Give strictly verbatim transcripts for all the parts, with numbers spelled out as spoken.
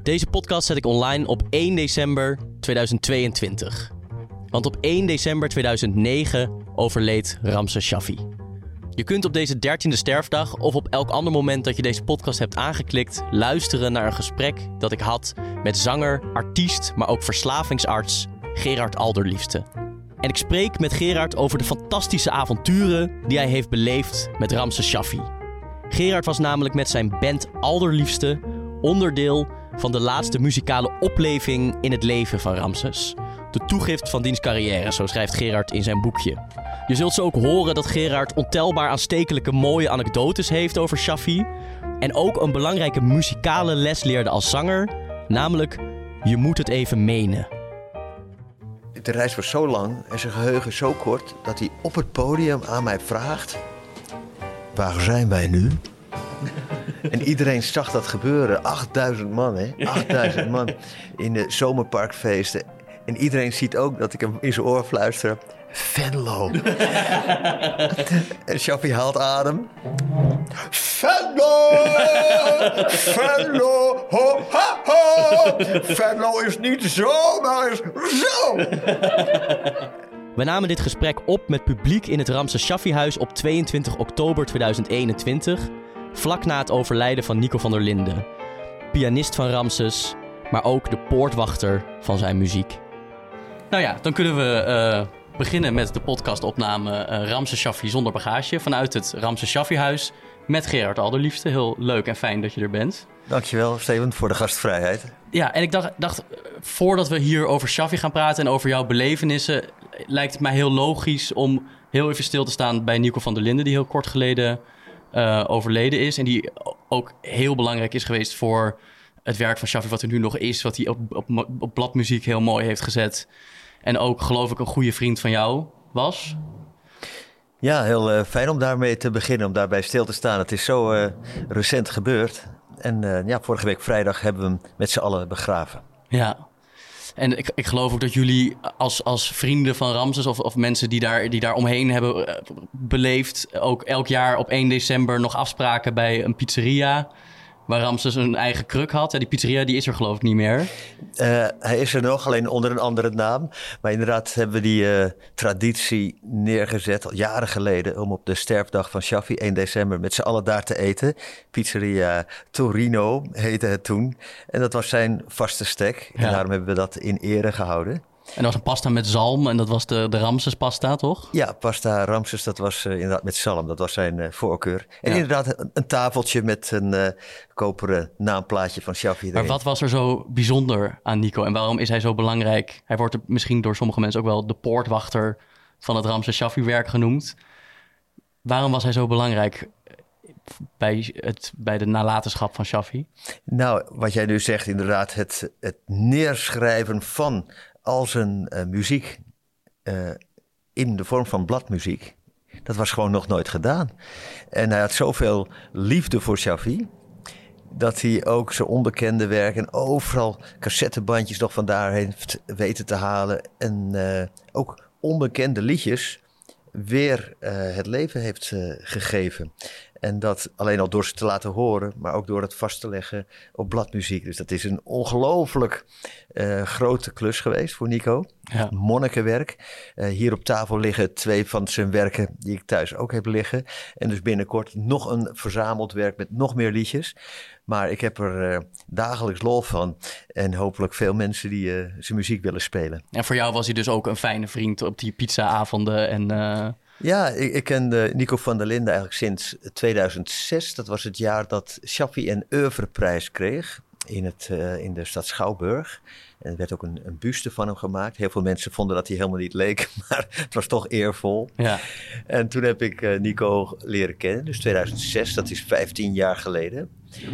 Deze podcast zet ik online op één december tweeduizend tweeëntwintig. Want op één december tweeduizend negen overleed Ramses Shaffi. Je kunt op deze dertiende sterfdag of op elk ander moment dat je deze podcast hebt aangeklikt luisteren naar een gesprek dat ik had met zanger, artiest, maar ook verslavingsarts Gerard Alderliefste. En ik spreek met Gerard over de fantastische avonturen die hij heeft beleefd met Ramses Shaffi. Gerard was namelijk met zijn band Alderliefste onderdeel van de laatste muzikale opleving in het leven van Ramses. De toegift van diens carrière, zo schrijft Gerard in zijn boekje. Je zult zo ook horen dat Gerard ontelbaar aanstekelijke mooie anekdotes heeft over Shaffi. En ook een belangrijke muzikale les leerde als zanger, namelijk je moet het even menen. De reis was zo lang en zijn geheugen zo kort dat hij op het podium aan mij vraagt: waar zijn wij nu? En iedereen zag dat gebeuren. achtduizend man, hè? achtduizend man in de zomerparkfeesten. En iedereen ziet ook dat ik hem in zijn oor fluister: Venlo. En Shaffi haalt adem. Venlo! Venlo! Ho, ha, ho! Venlo is niet zo, maar is zo! We namen dit gesprek op met publiek in het Ramses Shaffi-huis op tweeëntwintig oktober tweeduizend eenentwintig, vlak na het overlijden van Nico van der Linden. Pianist van Ramses, maar ook de poortwachter van zijn muziek. Nou ja, dan kunnen we uh, beginnen met de podcastopname uh, Ramses Shaffi zonder bagage vanuit het Ramses Shaffi-huis met Gerard Alderliefste. Heel leuk en fijn dat je er bent. Dankjewel, Steven, voor de gastvrijheid. Ja, en ik dacht, dacht, voordat we hier over Shaffi gaan praten en over jouw belevenissen, lijkt het mij heel logisch om heel even stil te staan bij Nico van der Linden, die heel kort geleden uh, overleden is. En die ook heel belangrijk is geweest voor het werk van Shaffi, wat er nu nog is, wat hij op, op, op bladmuziek heel mooi heeft gezet. En ook, geloof ik, een goede vriend van jou was. Ja, heel uh, fijn om daarmee te beginnen, om daarbij stil te staan. Het is zo uh, recent gebeurd. En uh, ja, vorige week vrijdag hebben we hem met z'n allen begraven. Ja, en ik, ik geloof ook dat jullie als, als vrienden van Ramses of, of mensen die daar, die daar omheen hebben uh, beleefd, ook elk jaar op één december nog afspraken bij een pizzeria waar Ramses een eigen kruk had. En die pizzeria die is er geloof ik niet meer. Uh, hij is er nog, alleen onder een andere naam. Maar inderdaad hebben we die uh, traditie neergezet al jaren geleden om op de sterfdag van Shaffi, één december, met z'n allen daar te eten. Pizzeria Torino heette het toen. En dat was zijn vaste stek. En ja. Daarom hebben we dat in ere gehouden. En dat was een pasta met zalm en dat was de, de Ramses pasta, toch? Ja, pasta Ramses, dat was uh, inderdaad met zalm. Dat was zijn uh, voorkeur. En ja. inderdaad een, een tafeltje met een uh, koperen naamplaatje van Shaffi erin. Maar wat was er zo bijzonder aan Nico en waarom is hij zo belangrijk? Hij wordt er misschien door sommige mensen ook wel de poortwachter van het Ramses Shaffi-werk genoemd. Waarom was hij zo belangrijk bij, het, bij de nalatenschap van Shaffi? Nou, wat jij nu zegt, inderdaad, het, het neerschrijven van al zijn uh, muziek uh, in de vorm van bladmuziek, dat was gewoon nog nooit gedaan. En hij had zoveel liefde voor Shaffi, dat hij ook zijn onbekende werk en overal cassettebandjes nog vandaar heeft weten te halen. En uh, ook onbekende liedjes weer uh, het leven heeft uh, gegeven. En dat alleen al door ze te laten horen, maar ook door het vast te leggen op bladmuziek. Dus dat is een ongelooflijk uh, grote klus geweest voor Nico. Ja. Monnikenwerk. Uh, hier op tafel liggen twee van zijn werken die ik thuis ook heb liggen. En dus binnenkort nog een verzameld werk met nog meer liedjes. Maar ik heb er uh, dagelijks lol van. En hopelijk veel mensen die uh, zijn muziek willen spelen. En voor jou was hij dus ook een fijne vriend op die pizza-avonden en Uh... Ja, ik, ik ken Nico van der Linden eigenlijk sinds tweeduizend zes. Dat was het jaar dat Shaffi een oeuvreprijs kreeg in, het, uh, in de stad Schouwburg. En er werd ook een, een buste van hem gemaakt. Heel veel mensen vonden dat hij helemaal niet leek, maar het was toch eervol. Ja. En toen heb ik uh, Nico leren kennen, dus tweeduizend zes, dat is vijftien jaar geleden.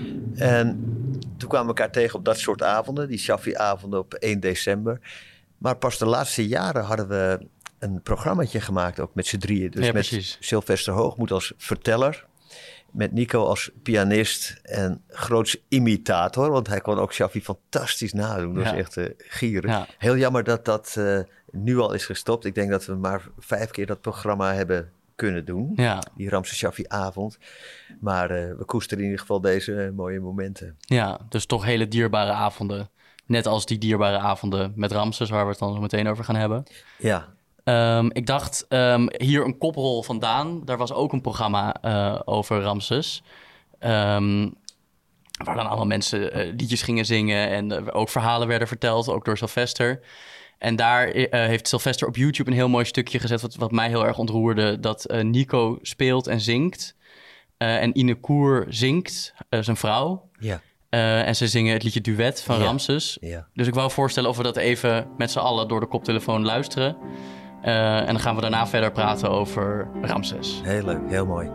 En toen kwamen we elkaar tegen op dat soort avonden, die Shaffi-avonden op één december. Maar pas de laatste jaren hadden we een programmaatje gemaakt, ook met z'n drieën. Dus ja, met precies. Sylvester Hoogmoed als verteller, met Nico als pianist en groots imitator, want hij kon ook Shaffi fantastisch nadoen. Dat ja. is echt uh, gieren. Ja. Heel jammer dat dat uh, nu al is gestopt. Ik denk dat we maar vijf keer dat programma hebben kunnen doen. Ja. Die Ramses Shaffi-avond. Maar uh, we koesteren in ieder geval deze uh, mooie momenten. Ja, dus toch hele dierbare avonden. Net als die dierbare avonden met Ramses, waar we het dan zo meteen over gaan hebben. Ja. Um, ik dacht, um, hier een koprol vandaan. Daar was ook een programma uh, over Ramses. Um, waar dan allemaal mensen uh, liedjes gingen zingen en uh, ook verhalen werden verteld, ook door Sylvester. En daar uh, heeft Sylvester op YouTube een heel mooi stukje gezet, wat, wat mij heel erg ontroerde, dat uh, Nico speelt en zingt. Uh, en Ine Koer zingt, uh, zijn vrouw. Ja. Uh, en ze zingen het liedje Duet van ja. Ramses. Ja. Dus ik wou voorstellen of we dat even met z'n allen door de koptelefoon luisteren. Uh, en dan gaan we daarna verder praten over Ramses. Heel leuk, heel mooi.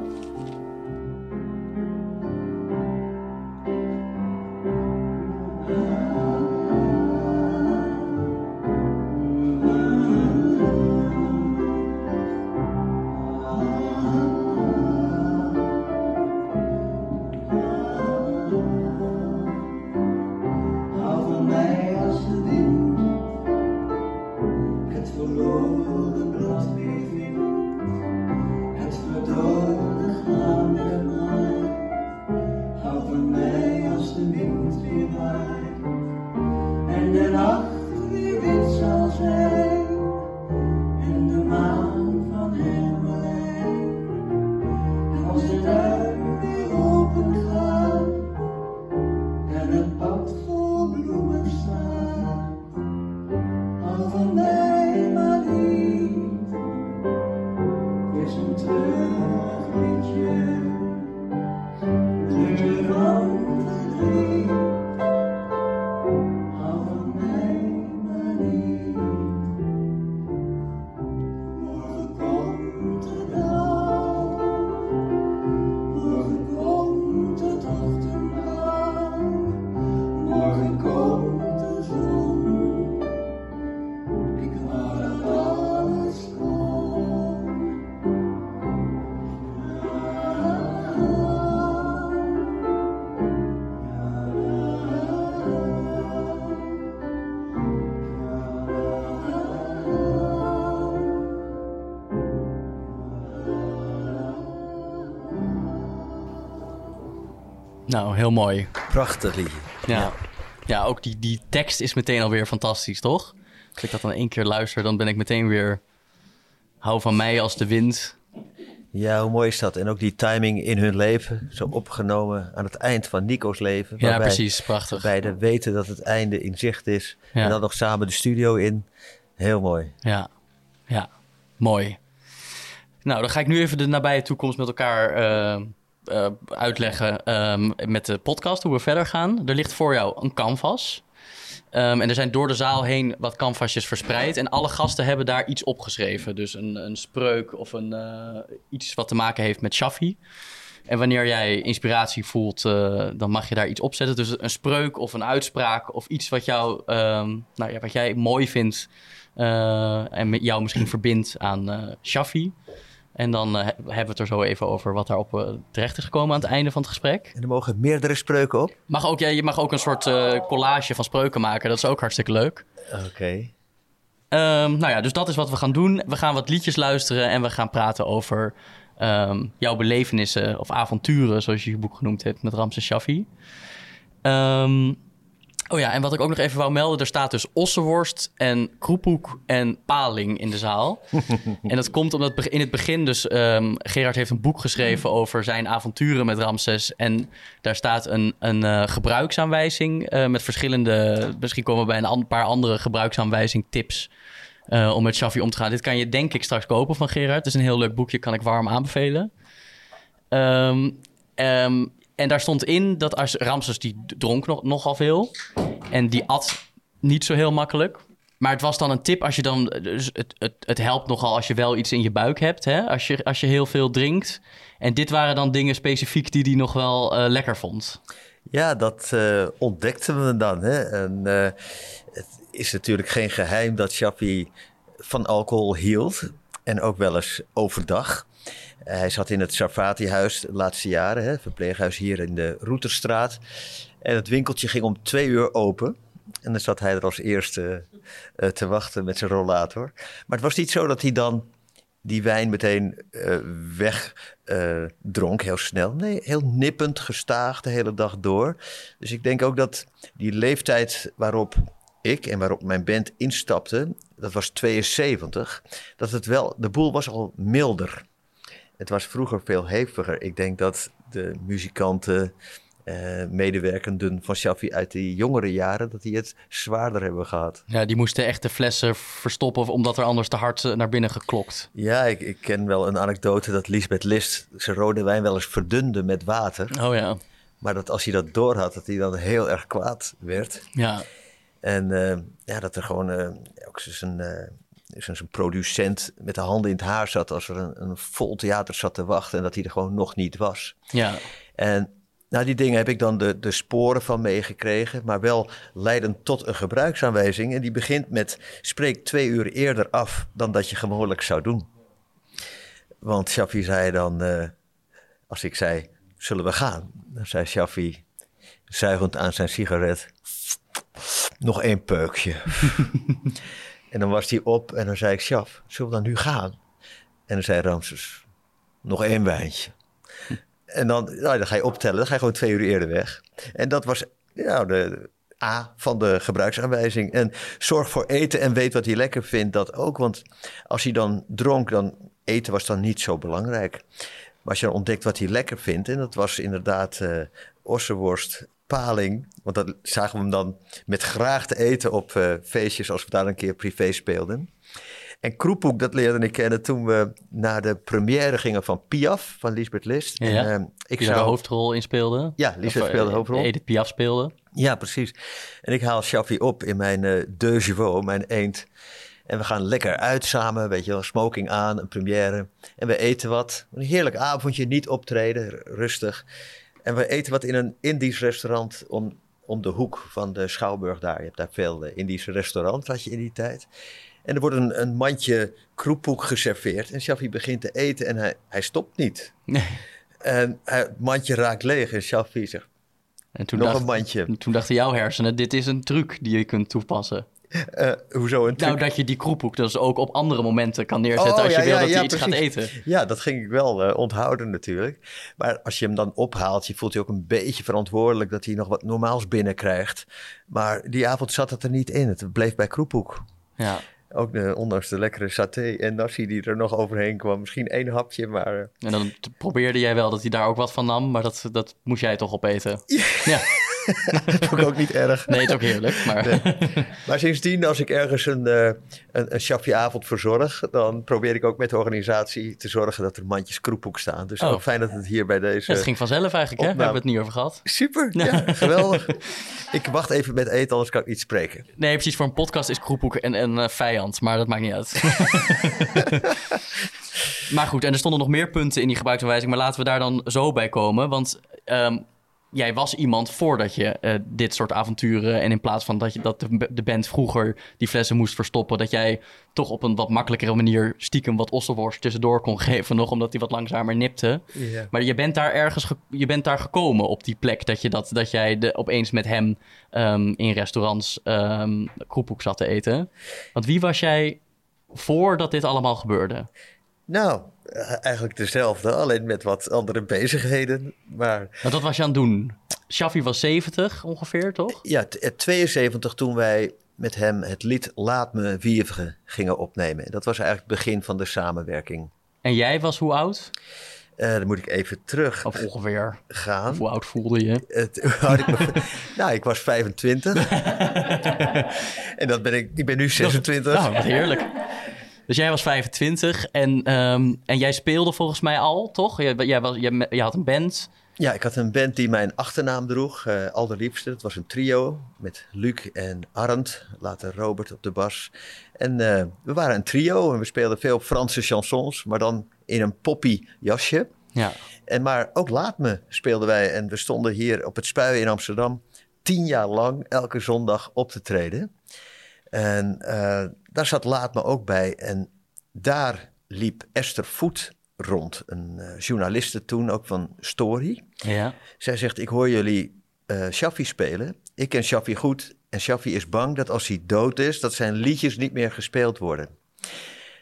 Nou, heel mooi. Prachtig liedje. Ja, ja. ja ook die, die tekst is meteen alweer fantastisch, toch? Als ik dat dan één keer luister, dan ben ik meteen weer... Hou van mij als de wind. Ja, hoe mooi is dat? En ook die timing in hun leven, zo opgenomen aan het eind van Nico's leven. Ja, precies, prachtig. Beiden weten dat het einde in zicht is. Ja. En dan nog samen de studio in. Heel mooi. Ja, ja, mooi. Nou, dan ga ik nu even de nabije toekomst met elkaar... Uh... Uh, uitleggen um, met de podcast, hoe we verder gaan. Er ligt voor jou een canvas. Um, en er zijn door de zaal heen wat canvasjes verspreid. En alle gasten hebben daar iets opgeschreven. Dus een, een spreuk of een, uh, iets wat te maken heeft met Shaffi. En wanneer jij inspiratie voelt, uh, dan mag je daar iets opzetten. Dus een spreuk of een uitspraak of iets wat, jou, um, nou ja, wat jij mooi vindt... Uh, en met jou misschien verbindt aan uh, Shaffi. En dan uh, hebben we het er zo even over wat daarop uh, terecht is gekomen aan het einde van het gesprek. En er mogen meerdere spreuken op? Mag ook, ja, je mag ook een soort uh, collage van spreuken maken. Dat is ook hartstikke leuk. Oké. Okay. Um, nou ja, dus dat is wat we gaan doen. We gaan wat liedjes luisteren en we gaan praten over um, jouw belevenissen of avonturen, zoals je je boek genoemd hebt, met Ramses Shaffi. Um, Oh ja, en wat ik ook nog even wou melden... er staat dus ossenworst en kroephoek en paling in de zaal. En dat komt omdat in het begin dus... Um, Gerard heeft een boek geschreven over zijn avonturen met Ramses. En daar staat een, een uh, gebruiksaanwijzing uh, met verschillende... Misschien komen we bij een an- paar andere gebruiksaanwijzing tips... Uh, om met Shaffi om te gaan. Dit kan je denk ik straks kopen van Gerard. Het is een heel leuk boekje, kan ik warm aanbevelen. Um, um, En daar stond in dat als Ramses die dronk nog, nogal veel. En die at niet zo heel makkelijk. Maar het was dan een tip als je dan... Dus het, het, het helpt nogal als je wel iets in je buik hebt. Hè? Als, je, als je heel veel drinkt. En dit waren dan dingen specifiek die hij nog wel uh, lekker vond. Ja, dat uh, ontdekten we dan. Hè? En, uh, het is natuurlijk geen geheim dat Shaffi van alcohol hield. En ook wel eens overdag. Hij zat in het Sarfati-huis de laatste jaren, hè, verpleeghuis hier in de Routerstraat. En het winkeltje ging om twee uur open. En dan zat hij er als eerste uh, te wachten met zijn rollator. Maar het was niet zo dat hij dan die wijn meteen uh, wegdronk, uh, heel snel. Nee, heel nippend, gestaag de hele dag door. Dus ik denk ook dat die leeftijd waarop ik en waarop mijn band instapte, dat was tweeënzeventig, dat het wel, de boel was al milder. Het was vroeger veel heviger. Ik denk dat de muzikanten, uh, medewerkenden van Shaffi uit die jongere jaren, dat die het zwaarder hebben gehad. Ja, die moesten echt de flessen verstoppen omdat er anders te hard naar binnen geklokt. Ja, ik, ik ken wel een anekdote dat Liesbeth List zijn rode wijn wel eens verdunde met water. Oh ja. Maar dat als hij dat door had, dat hij dan heel erg kwaad werd. Ja. En uh, ja, dat er gewoon uh, ook zo'n uh, zo'n producent met de handen in het haar zat als er een, een vol theater zat te wachten en dat hij er gewoon nog niet was. Ja. En nou, die dingen heb ik dan de, de sporen van meegekregen, maar wel leidend tot een gebruiksaanwijzing. En die begint met: spreek twee uur eerder af dan dat je gewoonlijk zou doen. Want Shaffi zei dan, uh, als ik zei, zullen we gaan? Dan zei Shaffi, zuigend aan zijn sigaret, nog één peukje. En dan was hij op en dan zei ik, Shaf, zullen we dan nu gaan? En dan zei Ramses, nog één wijntje. En dan, nou, dan ga je optellen, dan ga je gewoon twee uur eerder weg. En dat was nou, de A van de gebruiksaanwijzing. En zorg voor eten en weet wat hij lekker vindt, dat ook. Want als hij dan dronk, dan eten was dan niet zo belangrijk. Maar als je dan ontdekt wat hij lekker vindt, en dat was inderdaad uh, ossenworst, paling. Want dat zagen we hem dan met graag te eten op uh, feestjes als we daar een keer privé speelden. En kroephoek, dat leerde ik kennen toen we naar de première gingen van Piaf, van Liesbeth List. Ja, en, uh, ik die zou... de hoofdrol in speelde. Ja, Liesbeth of, speelde de hoofdrol. Edith Piaf speelde. Ja, precies. En ik haal Shaffi op in mijn uh, deux chevaux, mijn eend. En we gaan lekker uit samen, weet je wel, smoking aan, een première. En we eten wat. Een heerlijk avondje, niet optreden, rustig. En we eten wat in een Indisch restaurant om, om de hoek van de Schouwburg daar. Je hebt daar veel uh, Indische restaurants, had je in die tijd. En er wordt een, een mandje kroephoek geserveerd. En Shaffi begint te eten en hij, hij stopt niet. Nee. En hij, het mandje raakt leeg en Shaffi zegt, en toen nog dacht, een mandje. Toen dachten jouw hersenen, dit is een truc die je kunt toepassen. Uh, hoezo een truc? Nou, dat je die kroephoek dus ook op andere momenten kan neerzetten oh, als je ja, wil ja, dat ja, hij iets precies. gaat eten. Ja, dat ging ik wel uh, onthouden natuurlijk. Maar als je hem dan ophaalt, je voelt je ook een beetje verantwoordelijk dat hij nog wat normaals binnenkrijgt. Maar die avond zat het er niet in. Het bleef bij kroephoek. Ja. Ook de, ondanks de lekkere saté en nasi die er nog overheen kwam. Misschien één hapje, maar... Uh... En dan probeerde jij wel dat hij daar ook wat van nam, maar dat, dat moest jij toch opeten. Ja. ja. Dat vond ik ook niet erg. Nee, het is ook heerlijk. Maar, nee. Maar sindsdien, als ik ergens een, uh, een, een Shaffi-avond verzorg, dan probeer ik ook met de organisatie te zorgen dat er mandjes kroephoek staan. Dus oh. ook fijn dat het hier bij deze... Ja, het ging vanzelf eigenlijk, hè? Daar hebben we het niet over gehad. Super, ja, ja geweldig. Ik wacht even met eten, anders kan ik niet spreken. Nee, precies. Voor een podcast is kroephoek een, een uh, vijand, maar dat maakt niet uit. Maar goed, en er stonden nog meer punten in die gebruiksaanwijzing, maar laten we daar dan zo bij komen, want... Um, Jij was iemand voordat je uh, dit soort avonturen... en in plaats van dat, je, dat de, de band vroeger die flessen moest verstoppen... dat jij toch op een wat makkelijkere manier stiekem wat ossenworst tussendoor kon geven... nog omdat die wat langzamer nipte. Yeah. Maar je bent daar ergens ge- je bent daar gekomen op die plek... dat, je dat, dat jij de, opeens met hem um, in restaurants um, kroephoek zat te eten. Want wie was jij voordat dit allemaal gebeurde? Nou... Eigenlijk dezelfde, alleen met wat andere bezigheden. Maar... Nou, dat was je aan het doen. Shaffi was zeventig ongeveer, toch? Ja, t- tweeënzeventig toen wij met hem het lied Laat me wieveren gingen opnemen. Dat was eigenlijk het begin van de samenwerking. En jij was hoe oud? Uh, dan moet ik even terug Of ongeveer gaan. Of hoe oud voelde je? Het, ik me, nou, ik was vijfentwintig. En dat ben ik, ik ben nu zesentwintig. Nou, wat heerlijk. Dus jij was vijfentwintig en, um, en jij speelde volgens mij al, toch? Jij, jij, was, jij, jij had een band. Ja, ik had een band die mijn achternaam droeg, uh, Allerliefste. Het was een trio met Luc en Arndt, later Robert op de bas. En uh, we waren een trio en we speelden veel Franse chansons, maar dan in een poppy jasje. Ja. En maar ook Laat Me speelden wij en we stonden hier op het Spuien in Amsterdam tien jaar lang elke zondag op te treden. En uh, daar zat Laat Me ook bij. En daar liep Esther Voet rond. Een uh, journaliste toen, ook van Story. Ja. Zij zegt, ik hoor jullie uh, Shaffi spelen. Ik ken Shaffi goed. En Shaffi is bang dat als hij dood is, dat zijn liedjes niet meer gespeeld worden.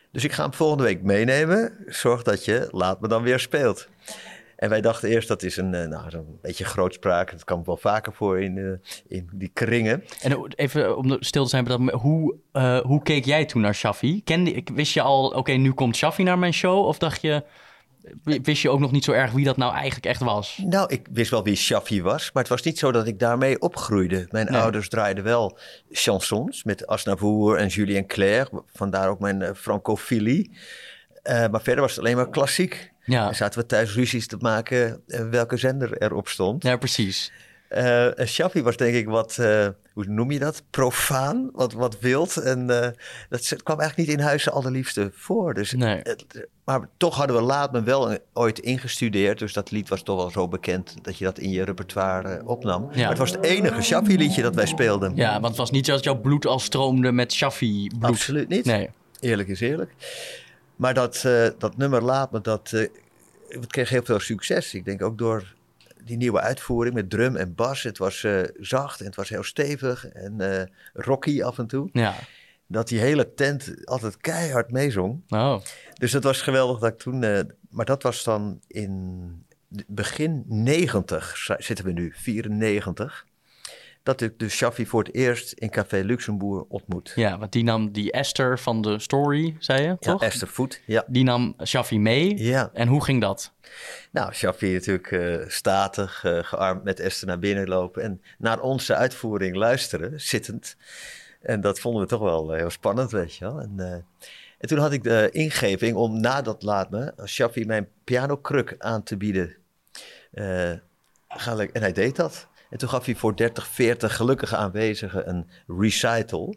Dus ik ga hem volgende week meenemen. Zorg dat je Laat Me dan weer speelt. En wij dachten eerst, dat is een, nou, zo'n beetje grootspraak. Dat kan wel vaker voor in, uh, in die kringen. En even om stil te zijn, hoe, uh, hoe keek jij toen naar Shaffi? Kende, wist je al, oké, okay, nu komt Shaffi naar mijn show? Of dacht je, wist je ook nog niet zo erg wie dat nou eigenlijk echt was? Nou, ik wist wel wie Shaffi was. Maar het was niet zo dat ik daarmee opgroeide. Mijn nee. ouders draaiden wel chansons met Aznavour en Julien Clerc. Vandaar ook mijn uh, francofilie. Uh, maar verder was het alleen maar klassiek. Ja. En zaten we thuis ruzies te maken uh, welke zender erop stond. Ja, precies. Uh, Shaffi was denk ik wat, uh, hoe noem je dat? Profaan, wat, wat wild. En uh, dat kwam eigenlijk niet in huis de allerliefste voor. Dus, nee. uh, maar toch hadden we Laat Me wel ooit ingestudeerd. Dus dat lied was toch wel zo bekend dat je dat in je repertoire uh, opnam. Ja. Maar het was het enige Shaffi liedje dat wij speelden. Ja, want het was niet zo dat jouw bloed al stroomde met Shaffi bloed. Absoluut niet. Nee. Eerlijk is eerlijk. Maar dat, uh, dat nummer Laat Me, dat uh, het kreeg heel veel succes. Ik denk ook door die nieuwe uitvoering met drum en bas. Het was uh, zacht en het was heel stevig en uh, rocky af en toe. Ja. Dat die hele tent altijd keihard meezong. Oh. Dus dat was geweldig dat ik toen... Uh, maar dat was dan in begin negentig, zitten we nu, vierennegentig... dat ik de Shaffi voor het eerst in Café Luxembourg ontmoet. Ja, want die nam die Esther van de Story, zei je, toch? Ja, Esther Voet, ja. Die nam Shaffi mee. Ja. En hoe ging dat? Nou, Shaffi natuurlijk uh, statig, uh, gearmd met Esther naar binnen lopen... en naar onze uitvoering luisteren, zittend. En dat vonden we toch wel uh, heel spannend, weet je wel. En, uh, en toen had ik de ingeving om na dat Laat Me... Shaffi mijn pianokruk aan te bieden. Uh, en hij deed dat. En toen gaf hij voor dertig, veertig gelukkige aanwezigen een recital.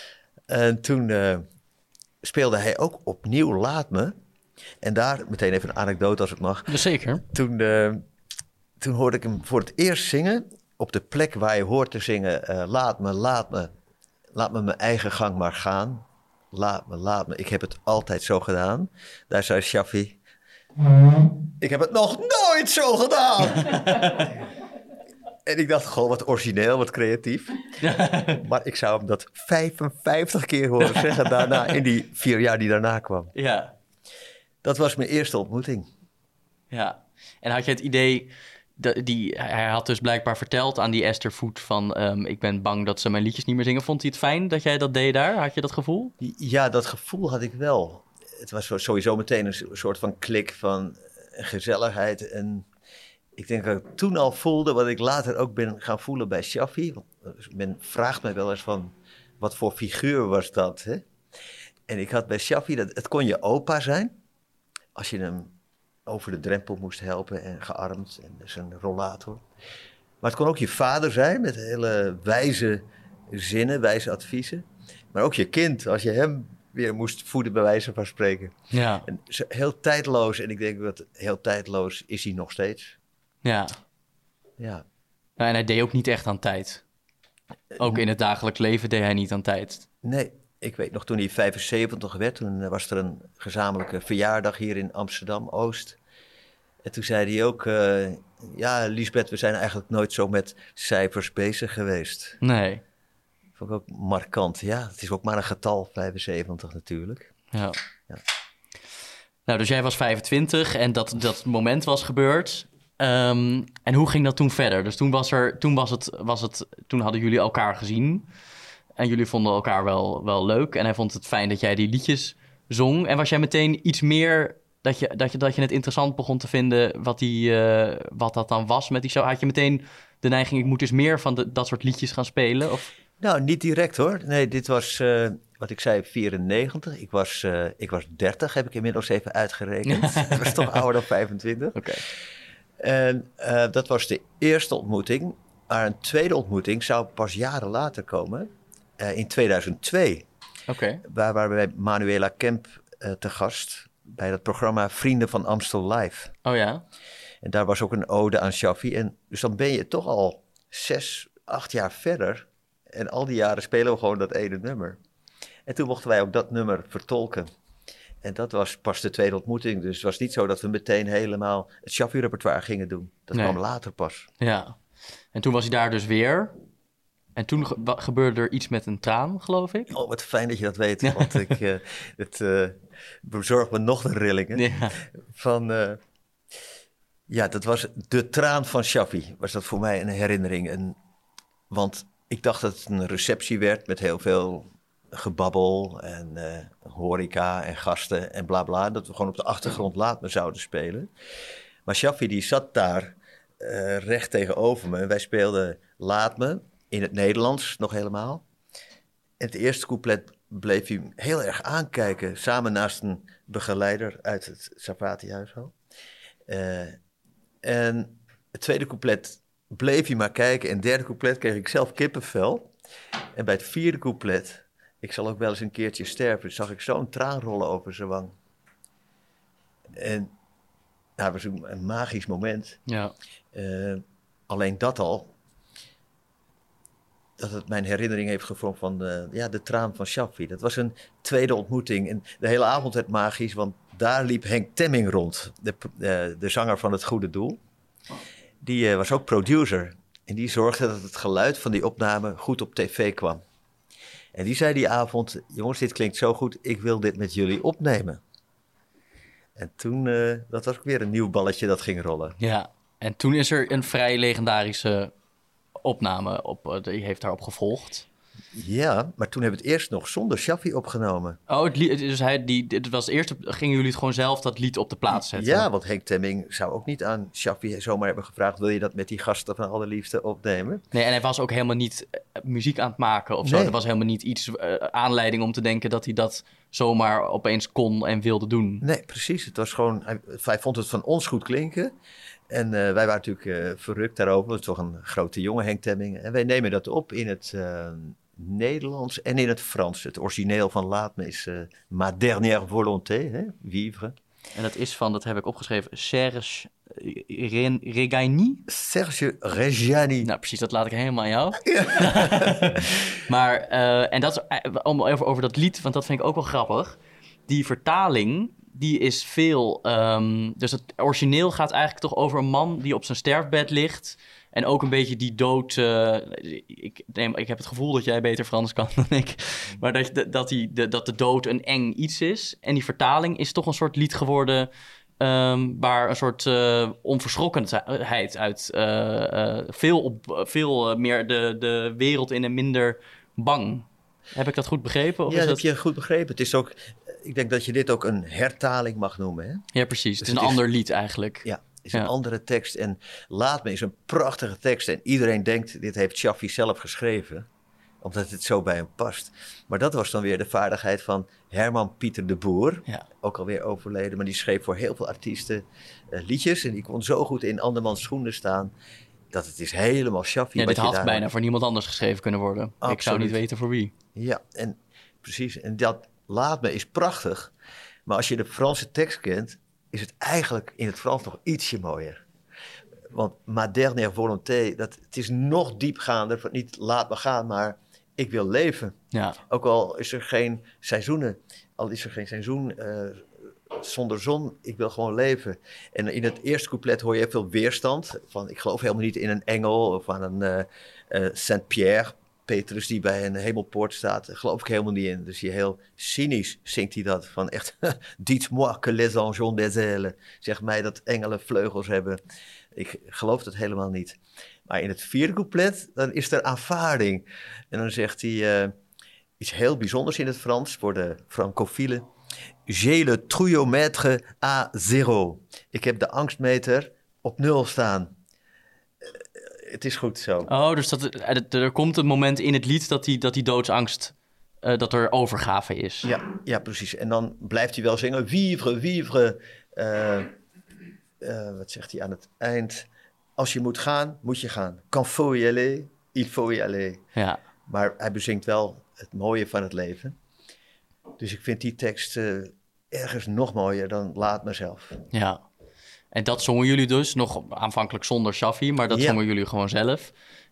En toen uh, speelde hij ook opnieuw Laat Me. En daar, meteen even een anekdote als het mag. Zeker. Toen, uh, toen hoorde ik hem voor het eerst zingen. Op de plek waar je hoort te zingen. Uh, laat me, laat me, laat me mijn eigen gang maar gaan. Laat me, laat me, ik heb het altijd zo gedaan. Daar zei Shaffi. Ik heb het nog nooit zo gedaan. En ik dacht, goh, wat origineel, wat creatief. Maar ik zou hem dat vijfenvijftig keer horen zeggen daarna, in die vier jaar die daarna kwam. Ja. Dat was mijn eerste ontmoeting. Ja. En had je het idee, die, hij had dus blijkbaar verteld aan die Esther Voet van... Um, ik ben bang dat ze mijn liedjes niet meer zingen. Vond hij het fijn dat jij dat deed daar? Had je dat gevoel? Ja, dat gevoel had ik wel. Het was sowieso meteen een soort van klik van gezelligheid en... Ik denk dat ik toen al voelde wat ik later ook ben gaan voelen bij Shaffi. Men vraagt mij wel eens van, wat voor figuur was dat? Hè? En ik had bij Shaffi, dat, het kon je opa zijn. Als je hem over de drempel moest helpen en gearmd. En dus een rollator. Maar het kon ook je vader zijn met hele wijze zinnen, wijze adviezen. Maar ook je kind, als je hem weer moest voeden bij wijze van spreken. Ja. En heel tijdloos. En ik denk dat heel tijdloos is hij nog steeds. Ja. Ja. Nou, en hij deed ook niet echt aan tijd. Ook in het dagelijks leven deed hij niet aan tijd. Nee, ik weet nog toen hij vijfenzeventig werd, toen was er een gezamenlijke verjaardag hier in Amsterdam-Oost. En toen zei hij ook, uh, ja Liesbeth, we zijn eigenlijk nooit zo met cijfers bezig geweest. Nee. Vond ik ook markant. Ja, het is ook maar een getal, vijfenzeventig natuurlijk. Ja. Ja. Nou, dus jij was vijfentwintig en dat, dat moment was gebeurd... Um, en hoe ging dat toen verder? Dus toen was er, toen was het, was het, toen hadden jullie elkaar gezien en jullie vonden elkaar wel, wel leuk. En hij vond het fijn dat jij die liedjes zong. En was jij meteen iets meer dat je, dat je, dat je het interessant begon te vinden wat, die, uh, wat dat dan was met die show? Had je meteen de neiging, ik moet dus meer van de, dat soort liedjes gaan spelen? Of? Nou, niet direct hoor. Nee, dit was, uh, wat ik zei, vierennegentig. Ik was, uh, ik was dertig, heb ik inmiddels even uitgerekend. Ik was toch ouder dan vijfentwintig. Oké. Okay. En uh, dat was de eerste ontmoeting. Maar een tweede ontmoeting zou pas jaren later komen. Uh, in tweeduizend twee. Oké. Okay. Waar waren we bij Manuela Kemp uh, te gast. Bij dat programma Vrienden van Amstel Live. Oh ja. En daar was ook een ode aan Shaffi. En dus dan ben je toch al zes, acht jaar verder. En al die jaren spelen we gewoon dat ene nummer. En toen mochten wij ook dat nummer vertolken. En dat was pas de tweede ontmoeting. Dus het was niet zo dat we meteen helemaal het Shaffi-repertoire gingen doen. Dat nee. kwam later pas. Ja. En toen was hij daar dus weer. En toen ge- gebeurde er iets met een traan, geloof ik. Oh, wat fijn dat je dat weet. Want ik, uh, het, uh, bezorgt me nog de rillingen. Ja. Van, uh, ja, dat was de traan van Shaffi. Was dat voor mij een herinnering. En, want ik dacht dat het een receptie werd met heel veel gebabbel en uh, horeca en gasten en bla bla. Dat we gewoon op de achtergrond Laat Me zouden spelen. Maar Shaffi die zat daar uh, recht tegenover me. En wij speelden Laat Me in het Nederlands nog helemaal. En het eerste couplet bleef hij heel erg aankijken. Samen naast een begeleider uit het Sarfati-huis. Uh, en het tweede couplet bleef hij maar kijken. En het derde couplet kreeg ik zelf kippenvel. En bij het vierde couplet, ik zal ook wel eens een keertje sterven, zag ik zo'n traan rollen over zijn wang. En nou, dat was een, een magisch moment. Ja. Uh, alleen dat al, dat het mijn herinnering heeft gevormd van de, ja, de traan van Shaffi. Dat was een tweede ontmoeting. En de hele avond werd magisch, want daar liep Henk Temming rond. De, de, de zanger van Het Goede Doel. Die uh, was ook producer. En die zorgde dat het geluid van die opname goed op tv kwam. En die zei die avond, jongens, dit klinkt zo goed, ik wil dit met jullie opnemen. En toen, uh, dat was ook weer een nieuw balletje dat ging rollen. Ja, en toen is er een vrij legendarische opname, op, die heeft daarop gevolgd. Ja, maar toen hebben we het eerst nog zonder Shaffi opgenomen. Oh, het lied, dus hij, die, het was eerst, gingen jullie het gewoon zelf dat lied op de plaats zetten? Ja, want Henk Temming zou ook niet aan Shaffi zomaar hebben gevraagd, wil je dat met die gasten van Allerliefde opnemen? Nee, en hij was ook helemaal niet muziek aan het maken of zo. Nee. Er was helemaal niet iets uh, aanleiding om te denken dat hij dat zomaar opeens kon en wilde doen. Nee, precies. Het was gewoon, hij, hij vond het van ons goed klinken. En uh, wij waren natuurlijk uh, verrukt daarover. Het is toch een grote jongen, Henk Temming. En wij nemen dat op in het uh, Nederlands en in het Frans. Het origineel van Laat Me is uh, Ma dernière volonté, hè? Vivre. En dat is van, dat heb ik opgeschreven, Serge Reggiani. Serge Reggiani. Nou, precies, dat laat ik helemaal aan jou. Ja. Maar, uh, en dat is, om over, over dat lied, want dat vind ik ook wel grappig. Die vertaling, die is veel... Um, dus het origineel gaat eigenlijk toch over een man die op zijn sterfbed ligt. En ook een beetje die dood... Uh, ik, neem, ik heb het gevoel dat jij beter Frans kan dan ik. Maar dat, dat, die, de, dat de dood een eng iets is. En die vertaling is toch een soort lied geworden... Um, waar een soort uh, onverschrokkenheid uit uh, uh, veel, op, veel uh, meer de, de wereld in en minder bang. Heb ik dat goed begrepen? Of ja, is dat dat heb je goed begrepen. Het is ook, ik denk dat je dit ook een hertaling mag noemen. Hè? Ja, precies. Dus het is een het is, ander lied eigenlijk. Ja, het is ja. een andere tekst. En Laat Me is een prachtige tekst. En iedereen denkt, dit heeft Shaffi zelf geschreven. Omdat het zo bij hem past. Maar dat was dan weer de vaardigheid van Herman Pieter de Boer. Ja. Ook alweer overleden. Maar die schreef voor heel veel artiesten uh, liedjes. En die kon zo goed in andermans schoenen staan. Dat het is helemaal Shaffi. Ja, dit had daar bijna had. voor niemand anders geschreven kunnen worden. Absoluut. Ik zou niet weten voor wie. Ja, en precies. En dat Laat Me is prachtig. Maar als je de Franse tekst kent, is het eigenlijk in het Frans nog ietsje mooier. Want Ma dernière volonté, dat, het is nog diepgaander. Van niet laat me gaan, maar ik wil leven. Ja. Ook al is er geen seizoenen, al is er geen seizoen uh, zonder zon, ik wil gewoon leven. En in het eerste couplet hoor je heel veel weerstand. Van ik geloof helemaal niet in een engel of aan een uh, uh, Saint-Pierre, Petrus die bij een hemelpoort staat. Daar geloof ik helemaal niet in. Dus je heel cynisch zingt hij dat. Van echt, dites-moi que les anges ont des ailes. Zeg mij dat engelen vleugels hebben. Ik geloof dat helemaal niet. Maar in het vierde couplet, dan is er aanvaarding. En dan zegt hij uh, iets heel bijzonders in het Frans voor de francofielen. J'ai le trouillomètre à zéro. Ik heb de angstmeter op nul staan. Uh, het is goed zo. Oh, dus dat, er komt een moment in het lied dat die, dat die doodsangst, uh, dat er overgave is. Ja, ja, precies. En dan blijft hij wel zingen. Vivre, vivre. Uh, uh, wat zegt hij aan het eind? Als je moet gaan, moet je gaan. Quand faut y aller, il faut y aller. Ja. Maar hij bezingt wel het mooie van het leven. Dus ik vind die tekst uh, ergens nog mooier dan Laat Me zelf. Ja. En dat zongen jullie dus, nog aanvankelijk zonder Shaffi, maar dat ja. zongen jullie gewoon zelf.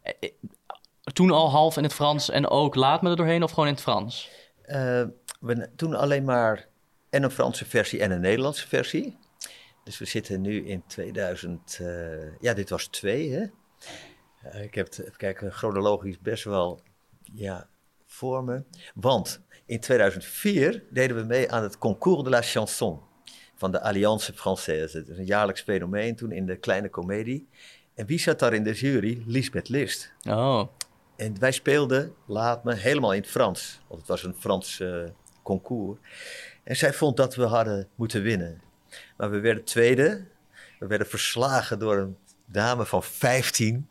Toen al half in het Frans en ook Laat Me er doorheen of gewoon in het Frans? Uh, we toen alleen maar en een Franse versie en een Nederlandse versie. Dus we zitten nu in tweeduizend... Uh, ja, dit was twee, hè? Uh, ik heb het, even kijken, chronologisch best wel... Ja, voor me. Want in tweeduizend vier deden we mee aan het Concours de la Chanson van de Alliance Française. Het is een jaarlijks fenomeen toen in de kleine komedie. En wie zat daar in de jury? Lisbeth List. Oh. En wij speelden, laat me, helemaal in het Frans. Want het was een Frans uh, concours. En zij vond dat we hadden moeten winnen. Maar we werden tweede. We werden verslagen door een dame van vijftien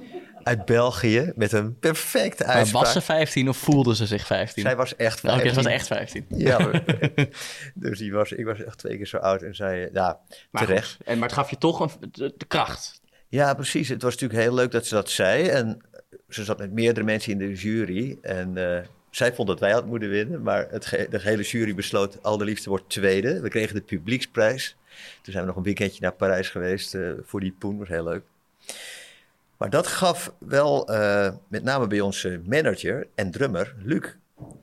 uit België met een perfecte uitspraak. Maar was ze vijftien of voelde ze zich vijftien? Zij was echt vijftien. Oké, ze was echt vijftien. Ja, maar, dus die was, ik was echt twee keer zo oud en zij, ja, maar terecht. Goed, en, maar het gaf je toch een, de, de kracht. Ja, precies. Het was natuurlijk heel leuk dat ze dat zei. En ze zat met meerdere mensen in de jury. En uh, zij vond dat wij hadden moeten winnen. Maar het ge- de hele jury besloot allerliefste wordt tweede. We kregen de publieksprijs. Toen zijn we nog een weekendje naar Parijs geweest uh, voor die poen. Dat was heel leuk. Maar dat gaf wel, uh, met name bij onze manager en drummer, Luc.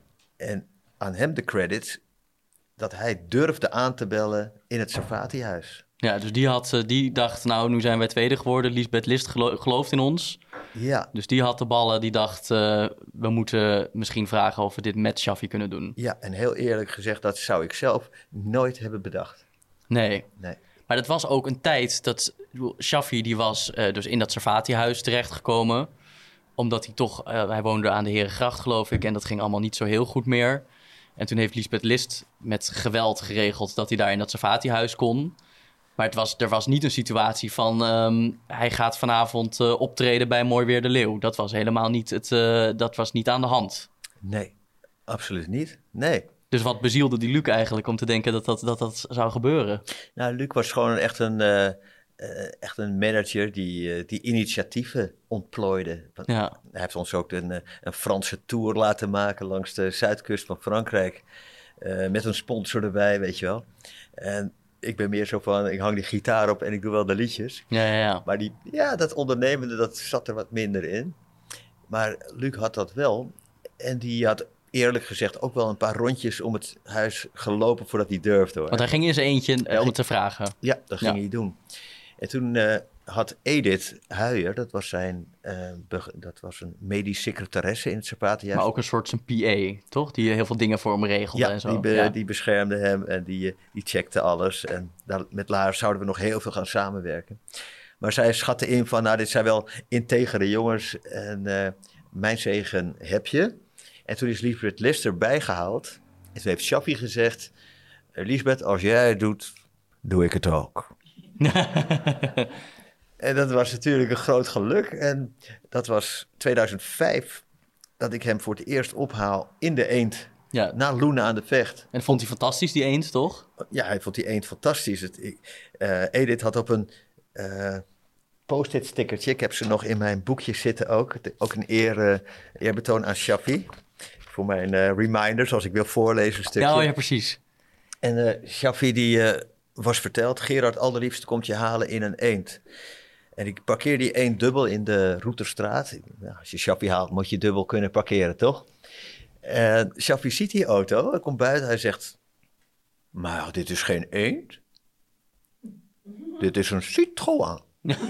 En aan hem de credit dat hij durfde aan te bellen in het Savatihuis. Ja, dus die, had, die dacht, nou, nu zijn wij tweede geworden. Lisbeth List gelo- gelooft in ons. Ja. Dus die had de ballen, die dacht, uh, we moeten misschien vragen of we dit met Shaffi kunnen doen. Ja, en heel eerlijk gezegd, dat zou ik zelf nooit hebben bedacht. Nee. Nee. Maar dat was ook een tijd dat Shaffi, die was uh, dus in dat Savatihuis terechtgekomen. Omdat hij toch, uh, hij woonde aan de Herengracht, geloof ik. En dat ging allemaal niet zo heel goed meer. En toen heeft Lisbeth List met geweld geregeld dat hij daar in dat Savatihuis kon. Maar het was, er was niet een situatie van, um, hij gaat vanavond uh, optreden bij Mooi Weer de Leeuw. Dat was helemaal niet, het, uh, dat was niet aan de hand. Nee, absoluut niet. Nee. Dus wat bezielde die Luc eigenlijk om te denken dat dat, dat, dat zou gebeuren? Nou, Luc was gewoon echt een, uh, uh, echt een manager die, uh, die initiatieven ontplooide. Ja. Hij heeft ons ook een, een Franse tour laten maken langs de zuidkust van Frankrijk. Uh, met een sponsor erbij, weet je wel. En ik ben meer zo van, ik hang die gitaar op en ik doe wel de liedjes. Ja, ja, ja. Maar die, ja, dat ondernemende, dat zat er wat minder in. Maar Luc had dat wel. En die had eerlijk gezegd ook wel een paar rondjes om het huis gelopen voordat hij durfde. Hoor. Want hij ging in zijn eentje uh, ging, om het te vragen. Ja, dat ging ja. hij doen. En toen uh, had Edith Huijer, dat was, zijn, uh, be- dat was een medisch secretaresse in het Savatihuis. Maar ook een soort zijn P A, toch? Die heel veel dingen voor hem regelde ja, en zo. Die, be- ja, die beschermde hem en die, die checkte alles. En daar, met Laar zouden we nog heel veel gaan samenwerken. Maar zij schatte in van, nou, dit zijn wel integere jongens en uh, mijn zegen heb je. En toen is Lisbeth List erbij gehaald. En toen heeft Shaffi gezegd, Lisbeth, als jij het doet, doe ik het ook. En dat was natuurlijk een groot geluk. En dat was tweeduizend vijf dat ik hem voor het eerst ophaal in de Eend. Ja. Na Loenen aan de Vecht. En vond hij fantastisch, die eend, toch? Ja, hij vond die Eend fantastisch. Het, ik, uh, Edith had op een uh, post-it stickertje, ik heb ze nog in mijn boekje zitten ook. Ook een eer, uh, eerbetoon aan Shaffi. Voor mijn uh, reminders, als ik wil voorlezen een stukje. Ja, ja, precies. En uh, Shaffi die uh, was verteld, Gerard allerliefst komt je halen in een eend. En ik parkeer die eend dubbel in de Routerstraat. Nou, als je Shaffi haalt, moet je dubbel kunnen parkeren, toch? En Shaffi ziet die auto, hij komt buiten, hij zegt... Maar dit is geen eend. Dit is een Citroën.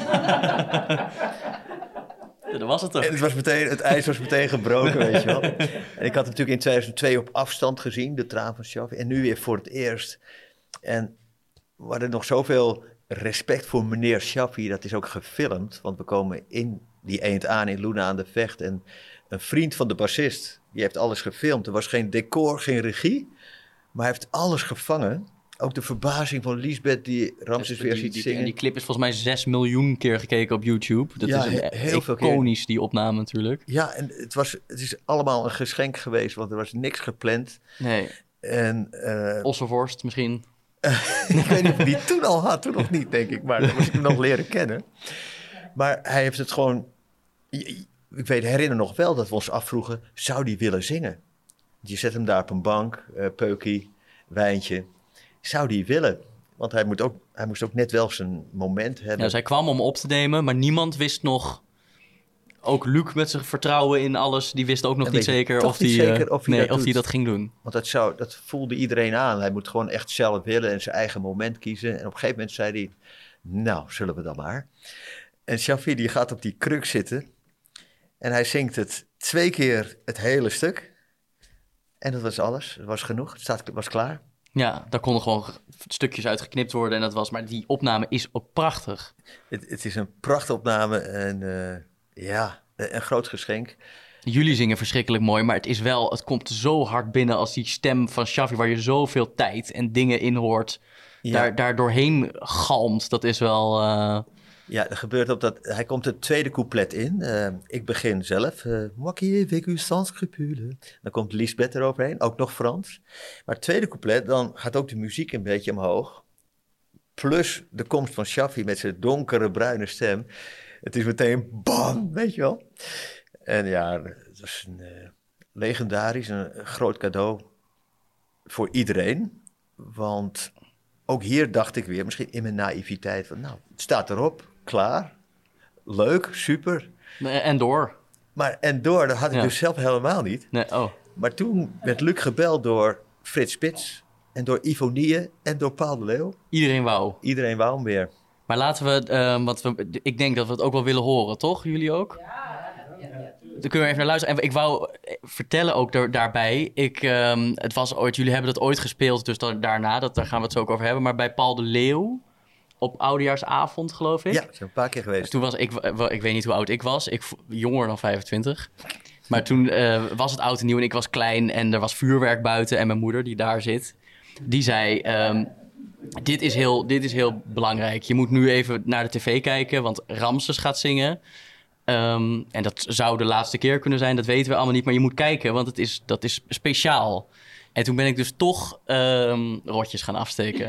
Ja, dat was het toch? En het, was meteen, het ijs was meteen gebroken, weet je wel. En ik had hem natuurlijk in tweeduizend twee op afstand gezien, de traan van Shaffi. En nu weer voor het eerst. En we hadden nog zoveel respect voor meneer Shaffi. Dat is ook gefilmd, want we komen in die eend aan in Loenen aan de Vecht. En een vriend van de bassist, die heeft alles gefilmd. Er was geen decor, geen regie, maar hij heeft alles gevangen. Ook de verbazing van Lisbeth die Ramses Dus weer die, ziet die, zingen. En die clip is volgens mij zes miljoen keer gekeken op YouTube. Dat Ja, is een, heel veel iconisch, die opname natuurlijk. Ja, en het, was, het is allemaal een geschenk geweest, want er was niks gepland. Nee. En, uh, Ossenvorst misschien. ik weet niet of hij die toen al had, toen nog niet, denk ik. Maar dat moest ik hem nog leren kennen. Maar hij heeft het gewoon... Ik weet, herinner nog wel dat we ons afvroegen, zou die willen zingen? Je zet hem daar op een bank, uh, peukie, wijntje. Zou die willen? Want hij, moet ook, hij moest ook net wel zijn moment hebben. Ja, zij kwam om op te nemen, maar niemand wist nog... Ook Luc met zijn vertrouwen in alles, die wist ook nog En niet weet je zeker, toch of, niet die, zeker uh, of hij nee, dat of die doet. dat ging doen. Want dat, zou, dat voelde iedereen aan. Hij moet gewoon echt zelf willen en zijn eigen moment kiezen. En op een gegeven moment zei hij, nou, zullen we dan maar. En Shaffi die gaat op die kruk zitten en hij zingt het twee keer het hele stuk. En dat was alles. Dat was genoeg. Het staat, was klaar. Ja, daar konden gewoon stukjes uitgeknipt worden en dat was... Maar die opname is ook prachtig. Het, het is een prachtige opname en uh, ja, een groot geschenk. Jullie zingen verschrikkelijk mooi, maar het is wel... Het komt zo hard binnen als die stem van Shaffi... waar je zoveel tijd en dingen in hoort... Ja. Daar, daar doorheen galmt. Dat is wel... Uh... Ja, er gebeurt op dat... Hij komt het tweede couplet in. Uh, ik begin zelf. Uh, Moi qui ai vécu sans scrupule. Dan komt Lisbeth eroverheen, ook nog Frans. Maar het tweede couplet, dan gaat ook de muziek een beetje omhoog. Plus de komst van Shaffi met zijn donkere bruine stem. Het is meteen bam, weet je wel. En ja, het was een uh, legendarisch, een groot cadeau voor iedereen. Want ook hier dacht ik weer, misschien in mijn naïviteit, van nou, het staat erop, klaar, leuk, super. En door. Maar en door, dat had ik ja. dus zelf helemaal niet. Nee, oh. Maar toen werd Luc gebeld door Frits Spits en door Ivonie en door Paul de Leeuw. Iedereen wou. Iedereen wou hem weer. Maar laten we, uh, want we, ik denk dat we het ook wel willen horen, toch? Jullie ook? Ja. Dan kunnen we even naar luisteren. En ik wou vertellen ook daar, daarbij. Ik, um, het was ooit, jullie hebben dat ooit gespeeld, dus dan, daarna, dat, daar gaan we het zo ook over hebben. Maar bij Paul de Leeuw, op oudejaarsavond, geloof ik. Ja, dat is een paar keer geweest. Toen was ik, ik weet niet hoe oud ik was. Ik jonger dan vijfentwintig. Maar toen uh, was het oud en nieuw en ik was klein en er was vuurwerk buiten. En mijn moeder, die daar zit, die zei... Um, dit, is heel, dit is heel belangrijk. Je moet nu even naar de tv kijken, want Ramses gaat zingen. Um, en dat zou de laatste keer kunnen zijn, dat weten we allemaal niet. Maar je moet kijken, want het is, dat is speciaal. En toen ben ik dus toch um, rotjes gaan afsteken.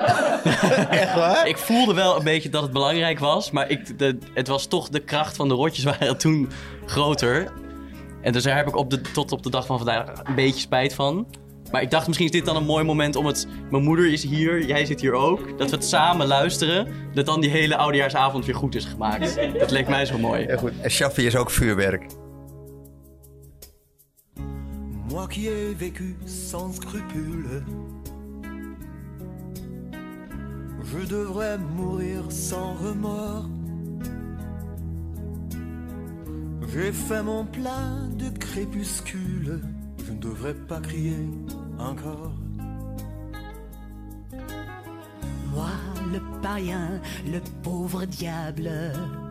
Echt waar? Ik voelde wel een beetje dat het belangrijk was. Maar ik, de, het was toch, de kracht van de rotjes waren toen groter. En dus daar heb ik op de, tot op de dag van vandaag een beetje spijt van. Maar ik dacht, misschien is dit dan een mooi moment om het... Mijn moeder is hier, jij zit hier ook. Dat we het samen luisteren. Dat dan die hele oudejaarsavond weer goed is gemaakt. Dat leek mij zo mooi. Ja, goed. En Shaffi is ook vuurwerk. Moi qui ai vécu sans scrupule, je devrais mourir sans remords. J'ai fait mon plein de crépuscule, je ne devrais pas crier encore. Moi, le païen, le pauvre diable,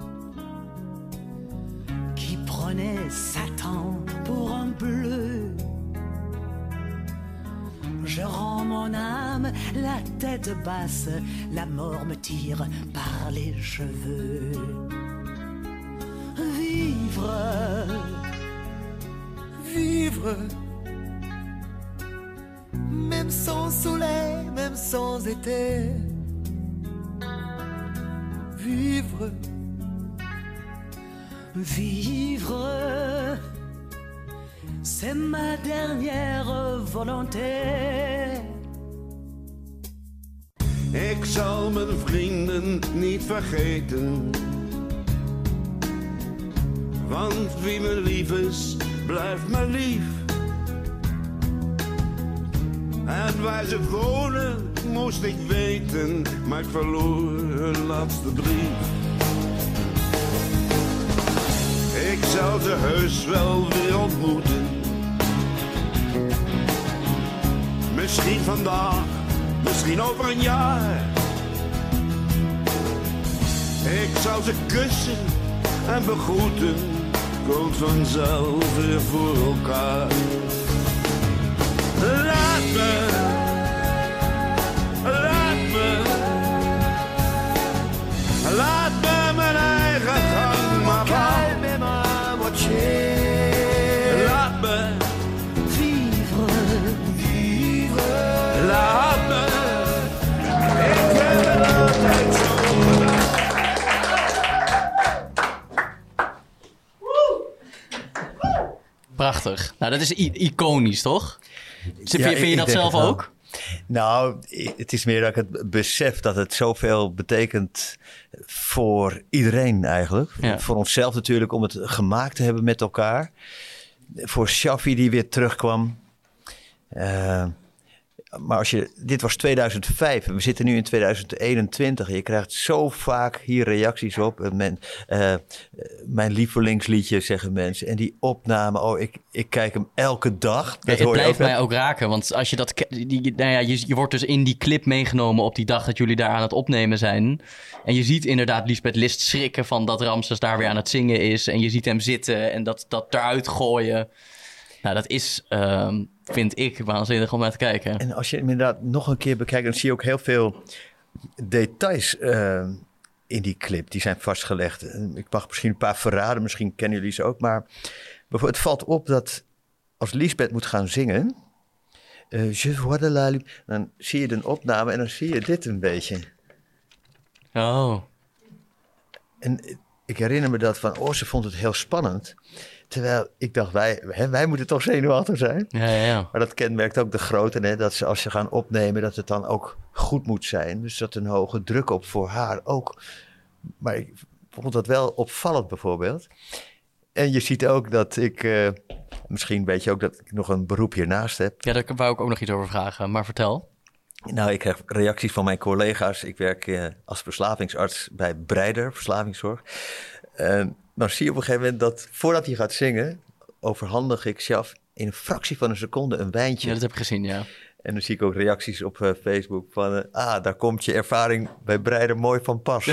qui prenait Satan pour un bleu. Je rends mon âme la tête basse, la mort me tire par les cheveux. Vivre, vivre, même sans soleil, même sans été. Vivre, vivre, c'est ma dernière volonté. Ik zal mijn vrienden niet vergeten, want wie me lief is, blijft me lief. En waar ze wonen, moest ik weten, maar ik verloor hun laatste brief. Ik zal ze heus wel weer ontmoeten. Misschien vandaag, misschien over een jaar. Ik zal ze kussen en begroeten, komt vanzelf weer voor elkaar. Laat me, laat me, laat me mijn eigen gang maar gaan. Laat me vivre, vivre, laat me, ik heb het altijd zo gedaan. Prachtig. Nou, dat is i- iconisch, toch? Vind, Ja, vind je ik dat denk zelf het wel. ook? Nou, het is meer dat ik het besef dat het zoveel betekent voor iedereen eigenlijk. Ja. Voor onszelf natuurlijk, om het gemaakt te hebben met elkaar. Voor Shaffi die weer terugkwam. Uh, maar als je, dit was tweeduizend vijf en we zitten nu in tweeduizend eenentwintig. En je krijgt zo vaak hier reacties op. En men, uh, mijn lievelingsliedje, zeggen mensen. En die opname, oh, ik, ik kijk hem elke dag. Ja, het blijft mij ook raken. Want als je dat, die, nou ja, je, je wordt dus in die clip meegenomen op die dag dat jullie daar aan het opnemen zijn. En je ziet inderdaad Liesbeth List schrikken van dat Ramses daar weer aan het zingen is. En je ziet hem zitten en dat, dat eruit gooien. Nou, dat is, uh, vind ik, waanzinnig om naar te kijken. En als je hem inderdaad nog een keer bekijkt, dan zie je ook heel veel details uh, in die clip. Die zijn vastgelegd. Ik mag misschien een paar verraden, misschien kennen jullie ze ook. Maar bijvoorbeeld, het valt op dat als Liesbeth moet gaan zingen, uh, Je vois de la lumière, dan zie je een opname en dan zie je dit een beetje. Oh. En ik herinner me dat van, oh, ze vond het heel spannend. Terwijl ik dacht, wij, hè, wij moeten toch zenuwachtig zijn. Ja, ja, ja. Maar dat kenmerkt ook de grootte, hè, dat ze als ze gaan opnemen, dat het dan ook goed moet zijn. Dus dat een hoge druk op voor haar ook. Maar ik vond dat wel opvallend bijvoorbeeld. En je ziet ook dat ik, uh, misschien weet je ook dat ik nog een beroep hiernaast heb. Ja, daar wou ik ook nog iets over vragen, maar vertel. Nou, ik krijg reacties van mijn collega's. Ik werk uh, als verslavingsarts bij Breider, verslavingszorg. Uh, dan zie je op een gegeven moment dat voordat hij gaat zingen, overhandig ik Sjaf in een fractie van een seconde een wijntje. Ja, dat heb ik gezien, ja. En dan zie ik ook reacties op uh, Facebook van, uh, ah, daar komt je ervaring bij Breider mooi van pas.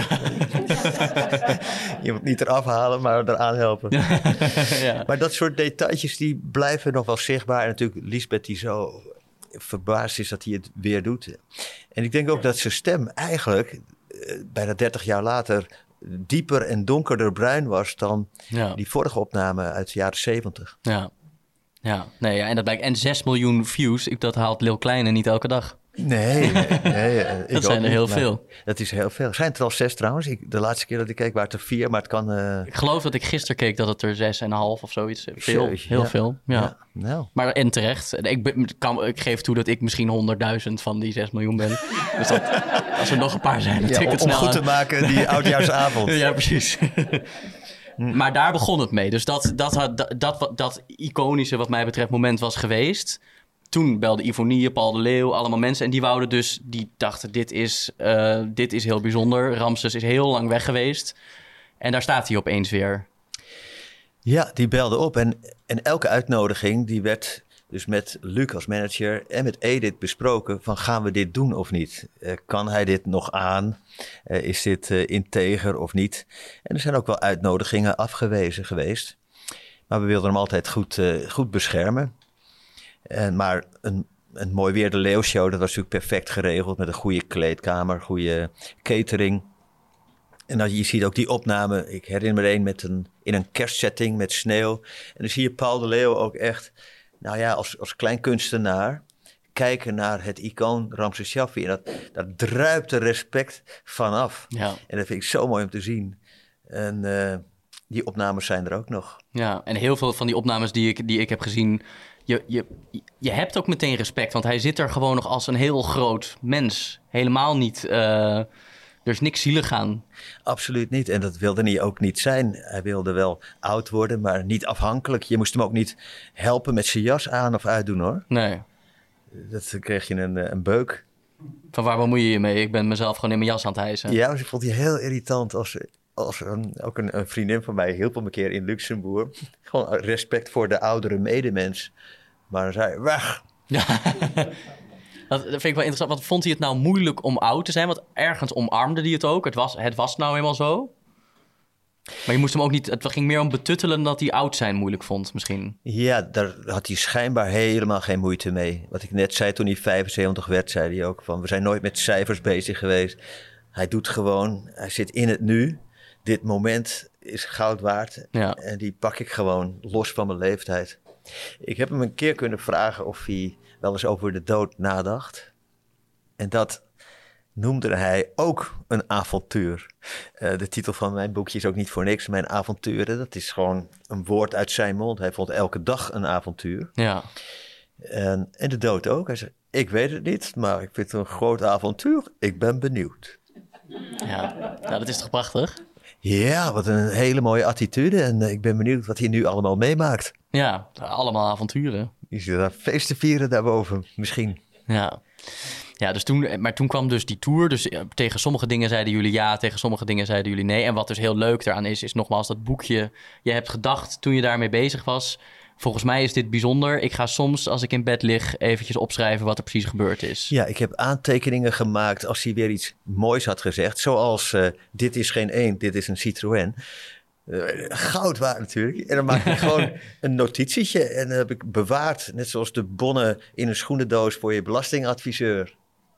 Je moet niet eraf halen, maar eraan helpen. Ja. Maar dat soort detailtjes, die blijven nog wel zichtbaar. En natuurlijk Liesbeth die zo verbaasd is dat hij het weer doet. En ik denk ook dat zijn stem eigenlijk, uh, bijna dertig jaar later, dieper en donkerder bruin was dan ja. die vorige opname uit de jaren zeventig. Ja, ja. Nee, ja. En dat blijkt. En zes miljoen views, dat haalt Lil Kleine niet elke dag. Nee, nee, nee dat zijn er heel niet, veel. Dat is heel veel. Zijn het er al zes trouwens? Ik, de laatste keer dat ik keek waren het er vier, maar het kan... Uh... Ik geloof dat ik gisteren keek dat het er zes en een half of zoiets. Veel, Jeus, heel ja. veel. Ja. Ja, nou. Maar en terecht. Ik, kan, ik geef toe dat ik misschien honderdduizend van die zes miljoen ben. Dus dat, als er nog een paar zijn, ja, om, het om snel goed aan. te maken die oudjaarsavond. Ja, precies. Maar daar begon het mee. Dus dat, dat, dat, dat, dat iconische wat mij betreft moment was geweest. Toen belde Ivonie, Paul de Leeuw, allemaal mensen. En die wouden dus, die dachten, dit is, uh, dit is heel bijzonder. Ramses is heel lang weg geweest. En daar staat hij opeens weer. Ja, die belde op. En, en elke uitnodiging, die werd dus met Luc als manager en met Edith besproken van, gaan we dit doen of niet? Uh, kan hij dit nog aan? Uh, is dit uh, integer of niet? En er zijn ook wel uitnodigingen afgewezen geweest. Maar we wilden hem altijd goed, uh, goed beschermen. En, maar een, een mooi weer de Leeuwshow, dat was natuurlijk perfect geregeld met een goede kleedkamer, goede catering. En dan, je ziet ook die opname, ik herinner me een met een, in een kerstsetting met sneeuw. En dan zie je Paul de Leeuw ook echt, nou ja, als, als klein kunstenaar kijken naar het icoon Ramses Shaffi. En dat, daar druipt de respect vanaf. Ja. En dat vind ik zo mooi om te zien. En uh, die opnames zijn er ook nog. Ja, en heel veel van die opnames die ik, die ik heb gezien, Je, je, je hebt ook meteen respect, want hij zit er gewoon nog als een heel groot mens. Helemaal niet, uh, er is niks zielig aan. Absoluut niet, en dat wilde hij ook niet zijn. Hij wilde wel oud worden, maar niet afhankelijk. Je moest hem ook niet helpen met zijn jas aan of uitdoen, hoor. Nee. Dat kreeg je een, een beuk. Van waar bemoei je je mee? Ik ben mezelf gewoon in mijn jas aan het hijsen. Ja, dus ik vond die heel irritant als... Als een, ook een, een vriendin van mij hielp hem een keer in Luxemburg. Gewoon respect voor de oudere medemens. Maar dan zei hij, weg. Ja, dat vind ik wel interessant. Want vond hij het nou moeilijk om oud te zijn? Want ergens omarmde hij het ook. Het was, het was nou helemaal zo. Maar je moest hem ook niet... Het ging meer om betuttelen dat hij oud zijn moeilijk vond misschien. Ja, daar had hij schijnbaar helemaal geen moeite mee. Wat ik net zei toen hij vijfenzeventig werd, zei hij ook van... We zijn nooit met cijfers bezig geweest. Hij doet gewoon... Hij zit in het nu. Dit moment is goud waard. Ja. En die pak ik gewoon los van mijn leeftijd. Ik heb hem een keer kunnen vragen of hij wel eens over de dood nadacht. En dat noemde hij ook een avontuur. Uh, de titel van mijn boekje is ook niet voor niks. Mijn avonturen, dat is gewoon een woord uit zijn mond. Hij vond elke dag een avontuur. Ja. En, en de dood ook. Hij zei, ik weet het niet, maar ik vind het een groot avontuur. Ik ben benieuwd. Ja, nou, dat is toch prachtig? Ja, wat een hele mooie attitude. En uh, ik ben benieuwd wat hij nu allemaal meemaakt. Ja, allemaal avonturen. Je zit daar feest te vieren daarboven, misschien. Ja. Ja, dus toen, maar toen kwam dus die tour. Dus tegen sommige dingen zeiden jullie ja, tegen sommige dingen zeiden jullie nee. En wat dus heel leuk eraan is, is nogmaals dat boekje. Je hebt gedacht toen je daarmee bezig was, volgens mij is dit bijzonder. Ik ga soms, als ik in bed lig, eventjes opschrijven wat er precies gebeurd is. Ja, ik heb aantekeningen gemaakt als hij weer iets moois had gezegd. Zoals, uh, dit is geen eend, dit is een Citroën. Uh, goud waard natuurlijk. En dan maak ik gewoon een notitietje. En dat heb ik bewaard. Net zoals de bonnen in een schoenendoos voor je belastingadviseur.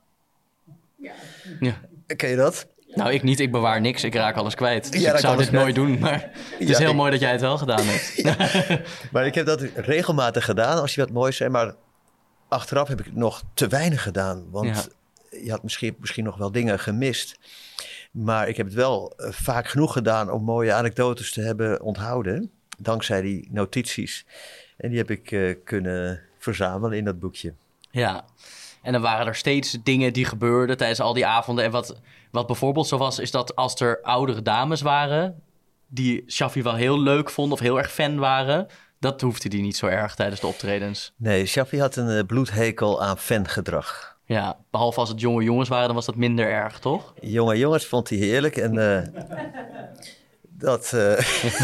Ja. Ken je dat? Nou, ik niet. Ik bewaar niks. Ik raak alles kwijt. Dus ja, ik zou dit kwijt. nooit doen. Maar het is ja, heel ik... mooi dat jij het wel gedaan hebt. ja. Maar ik heb dat regelmatig gedaan als je wat moois zei. Maar achteraf heb ik het nog te weinig gedaan. Want ja. je had misschien, misschien nog wel dingen gemist. Maar ik heb het wel uh, vaak genoeg gedaan om mooie anekdotes te hebben onthouden. Dankzij die notities. En die heb ik uh, kunnen verzamelen in dat boekje. Ja, en dan waren er steeds dingen die gebeurden tijdens al die avonden. En wat, wat bijvoorbeeld zo was, is dat als er oudere dames waren die Shaffi wel heel leuk vonden of heel erg fan waren, dat hoefde die niet zo erg tijdens de optredens. Nee, Shaffi had een uh, bloedhekel aan fangedrag. Ja, behalve als het jonge jongens waren, dan was dat minder erg, toch? Jonge jongens vond hij heerlijk en uh, dat... Uh,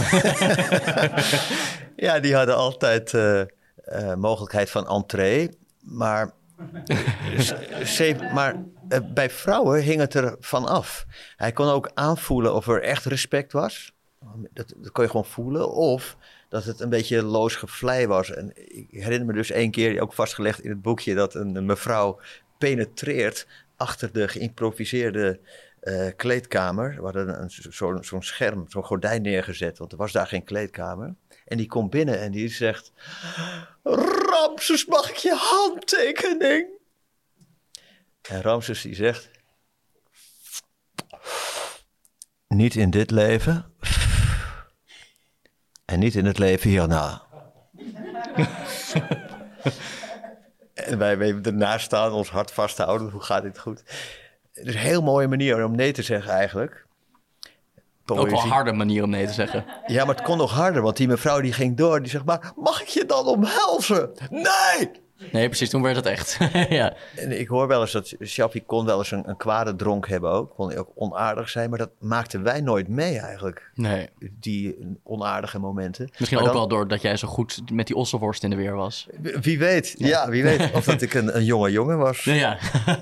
ja, die hadden altijd uh, uh, mogelijkheid van entree, maar... maar uh, bij vrouwen hing het er van af. Hij kon ook aanvoelen of er echt respect was. Dat, dat kon je gewoon voelen. Of dat het een beetje loos gevlei was. En ik herinner me dus één keer, ook vastgelegd in het boekje, dat een, een mevrouw penetreert achter de geïmproviseerde uh, kleedkamer. We hadden een, zo, zo'n scherm, zo'n gordijn neergezet, want er was daar geen kleedkamer. En die komt binnen en die zegt... Ramses, mag ik je handtekening? En Ramses die zegt... Niet in dit leven. En niet in het leven hierna. En wij even ernaast staan, ons hart vasthouden. Hoe gaat dit goed? Het is een heel mooie manier om nee te zeggen eigenlijk. Poëzie. Ook wel een harde manier om nee te zeggen. Ja, maar het kon nog harder, want die mevrouw die ging door. Die zegt, maar mag ik je dan omhelzen? Nee! Nee, precies, toen werd het echt. Ja. En ik hoor wel eens dat Shaffi kon wel eens een, een kwade dronk hebben ook. Kon ook onaardig zijn, maar dat maakten wij nooit mee eigenlijk. Nee. Die onaardige momenten. Misschien maar ook dan, wel doordat jij zo goed met die ossenworst in de weer was. Wie weet, ja, ja wie weet. Of dat ik een, een jonge jongen was. Ja.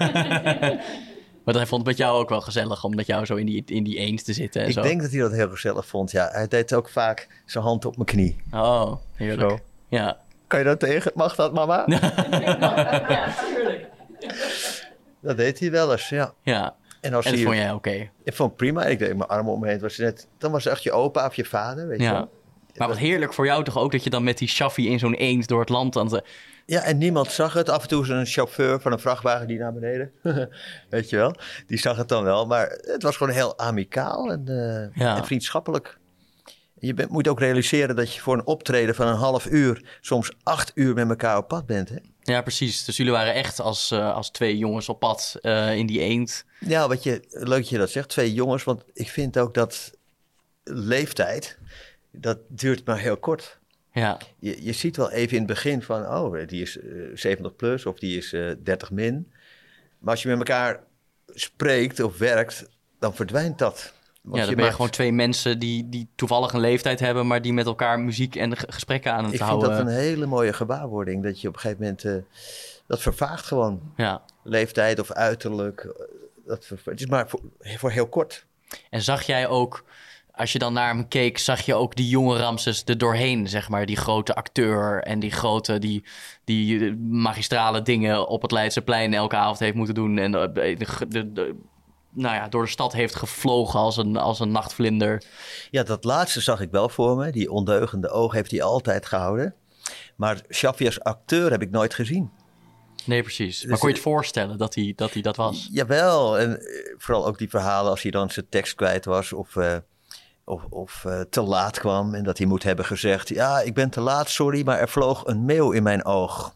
Maar hij vond het met jou ook wel gezellig om met jou zo in die, in die eens te zitten en ik zo. denk dat hij dat heel gezellig vond, ja. Hij deed ook vaak zijn hand op mijn knie. Oh, heerlijk. Zo. Ja. Kan je dat tegen? Mag dat, mama? Ja, tuurlijk. Dat deed hij wel eens, ja. Ja, en, als en dat hij, vond jij oké? Okay. Ik vond het prima. Ik deed mijn arm om me heen. Was net, dan was het echt je opa of je vader, weet ja. je wel. Maar wat heerlijk voor jou toch ook dat je dan met die Shaffi in zo'n eend door het land... aan de... Ja, en niemand zag het. Af en toe is een chauffeur van een vrachtwagen die naar beneden. Weet je wel. Die zag het dan wel. Maar het was gewoon heel amicaal en, uh, ja. en vriendschappelijk. Je bent, moet ook realiseren dat je voor een optreden van een half uur... soms acht uur met elkaar op pad bent, hè? Ja, precies. Dus jullie waren echt als, uh, als twee jongens op pad uh, in die eend. Ja, wat je, leuk dat je dat zegt. Twee jongens, want ik vind ook dat leeftijd... dat duurt maar heel kort. Ja. Je, je ziet wel even in het begin van... oh, die is uh, zeventig plus of die is uh, dertig min. Maar als je met elkaar spreekt of werkt... dan verdwijnt dat. Want ja, dan je ben je maakt... gewoon twee mensen die, die toevallig een leeftijd hebben... maar die met elkaar muziek en gesprekken aan het ik houden. Ik vind dat een hele mooie gewaarwording. Dat je op een gegeven moment... Uh, dat vervaagt gewoon. Ja. Leeftijd of uiterlijk. Dat verva- het is maar voor, voor heel kort. En zag jij ook... Als je dan naar hem keek, zag je ook die jonge Ramses er doorheen, zeg maar. Die grote acteur en die grote, die, die magistrale dingen op het Leidseplein elke avond heeft moeten doen. En de, de, de, de, nou ja, door de stad heeft gevlogen als een, als een nachtvlinder. Ja, dat laatste zag ik wel voor me. Die ondeugende oog heeft hij altijd gehouden. Maar Shaffi als acteur heb ik nooit gezien. Nee, precies. Maar dus, kon je het voorstellen dat hij dat, hij dat was? Jawel. En vooral ook die verhalen als hij dan zijn tekst kwijt was of... Uh, Of, of uh, te laat kwam en dat hij moet hebben gezegd... ja, ik ben te laat, sorry, maar er vloog een meeuw in mijn oog.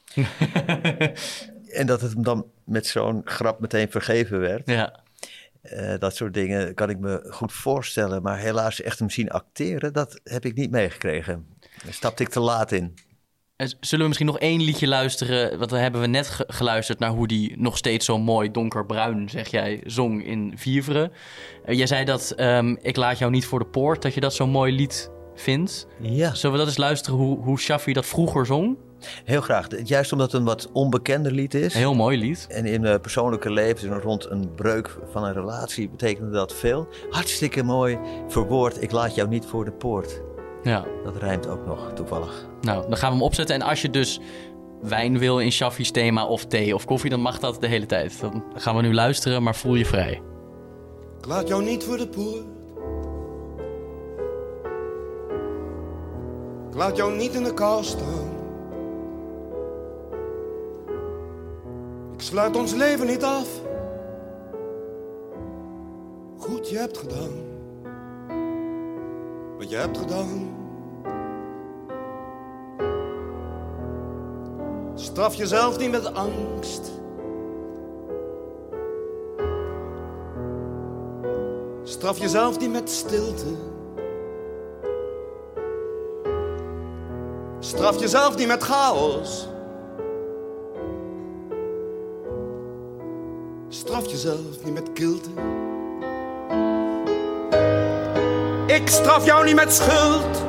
En dat het hem dan met zo'n grap meteen vergeven werd. Ja. Uh, dat soort dingen kan ik me goed voorstellen. Maar helaas echt hem zien acteren, dat heb ik niet meegekregen. Daar stapte ik te laat in. Zullen we misschien nog één liedje luisteren? Want dan hebben we net ge- geluisterd naar hoe die nog steeds zo mooi donkerbruin, zeg jij, zong in Vivre. Uh, jij zei dat um, Ik laat jou niet voor de poort, dat je dat zo'n mooi lied vindt. Ja. Zullen we dat eens luisteren hoe, hoe Shaffi dat vroeger zong? Heel graag. Juist omdat het een wat onbekender lied is. Een heel mooi lied. En in uh, persoonlijke leven rond een breuk van een relatie betekende dat veel. Hartstikke mooi verwoord. Ik laat jou niet voor de poort. Ja. Dat rijmt ook nog, toevallig. Nou, dan gaan we hem opzetten. En als je dus wijn wil in Shaffi's thema of thee of koffie, dan mag dat de hele tijd. Dan gaan we nu luisteren, maar voel je vrij. Ik laat jou niet voor de poort. Ik laat jou niet in de kou staan. Ik sluit ons leven niet af. Goed, je hebt gedaan wat je hebt gedaan. Straf jezelf niet met angst. Straf jezelf niet met stilte. Straf jezelf niet met chaos. Straf jezelf niet met kilte. Ik straf jou niet met schuld.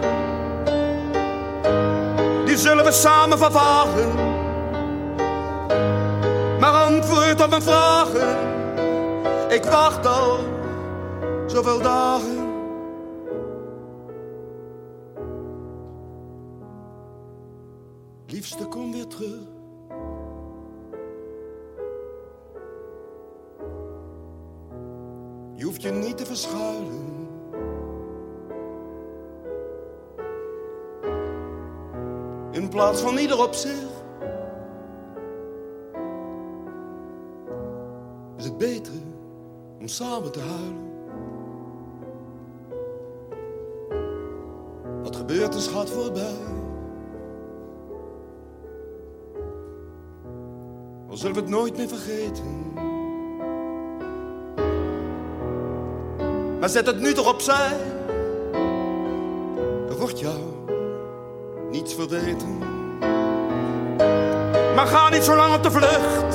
Die zullen we samen vervagen. Maar antwoord op mijn vragen. Ik wacht al zoveel dagen. Liefste, kom weer terug. Je hoeft je niet te verschuilen. In plaats van ieder op zich is het beter om samen te huilen. Wat gebeurt is gaat voorbij. Al zullen we het nooit meer vergeten. Maar zet het nu toch opzij. Er wordt jou niets verweten. Maar ga niet zo lang op de vlucht.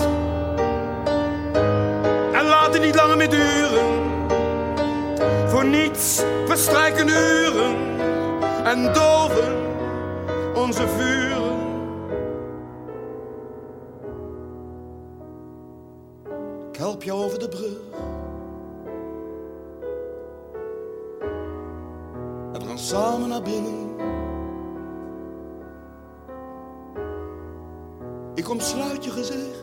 En laat het niet langer meer duren. Voor niets verstrijken uren. En doven onze vuren. Ik help jou over de brug. En we gaan samen naar binnen. Ik omsluit je gezicht.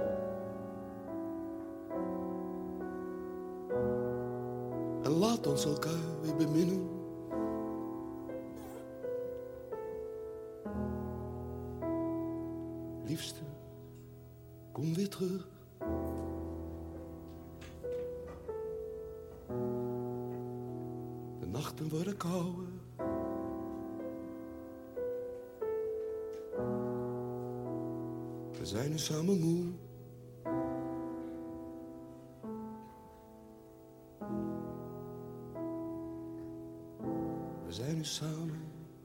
En laat ons elkaar weer beminnen. Liefste, kom weer terug. De nachten worden kouder. We zijn nu samen moe. We zijn nu samen.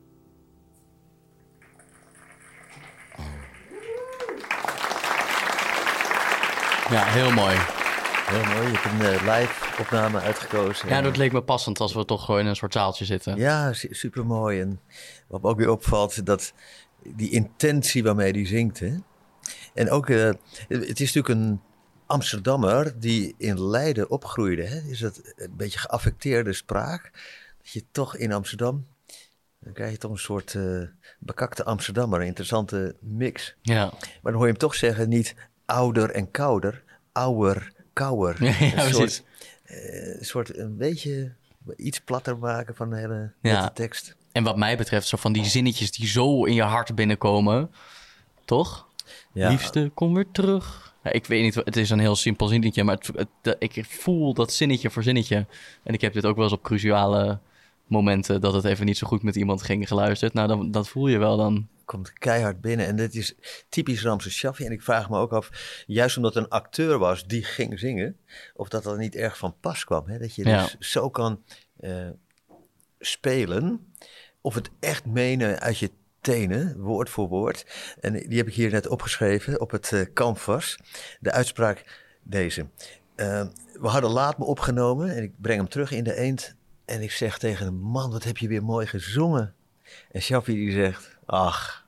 Ja, heel mooi. Heel mooi. Je hebt een uh, live opname uitgekozen. Ja, dat leek me passend als we toch gewoon in een soort zaaltje zitten. Ja, super mooi. En wat me ook weer opvalt, dat die intentie waarmee die zingt. Hè? En ook, uh, het is natuurlijk een Amsterdammer die in Leiden opgroeide. Hè? Is dat een beetje geaffecteerde spraak? Dat je toch in Amsterdam, dan krijg je toch een soort uh, bekakte Amsterdammer, een interessante mix. Ja. Maar dan hoor je hem toch zeggen, niet ouder en kouder, ouwer, kouwer. Ja, ja, een, soort, uh, een soort, een beetje iets platter maken van de hele ja. tekst. En wat mij betreft, zo van die zinnetjes die zo in je hart binnenkomen, toch? Ja. Liefste, kom weer terug. Ja, ik weet niet, het is een heel simpel zinnetje, maar het, het, ik voel dat zinnetje voor zinnetje. En ik heb dit ook wel eens op cruciale momenten dat het even niet zo goed met iemand ging geluisterd. Nou, dan, dat voel je wel dan. Komt keihard binnen en dit is typisch Ramses Shaffi. En ik vraag me ook af, juist omdat het een acteur was die ging zingen, of dat dat niet erg van pas kwam. Hè? Dat je ja. dus zo kan uh, spelen, of het echt menen uit je tenen, woord voor woord. En die heb ik hier net opgeschreven op het uh, canvas. De uitspraak deze. Uh, we hadden Laat Me opgenomen en ik breng hem terug in de Eend. En ik zeg tegen hem, man, wat heb je weer mooi gezongen. En Shaffi die zegt, ach,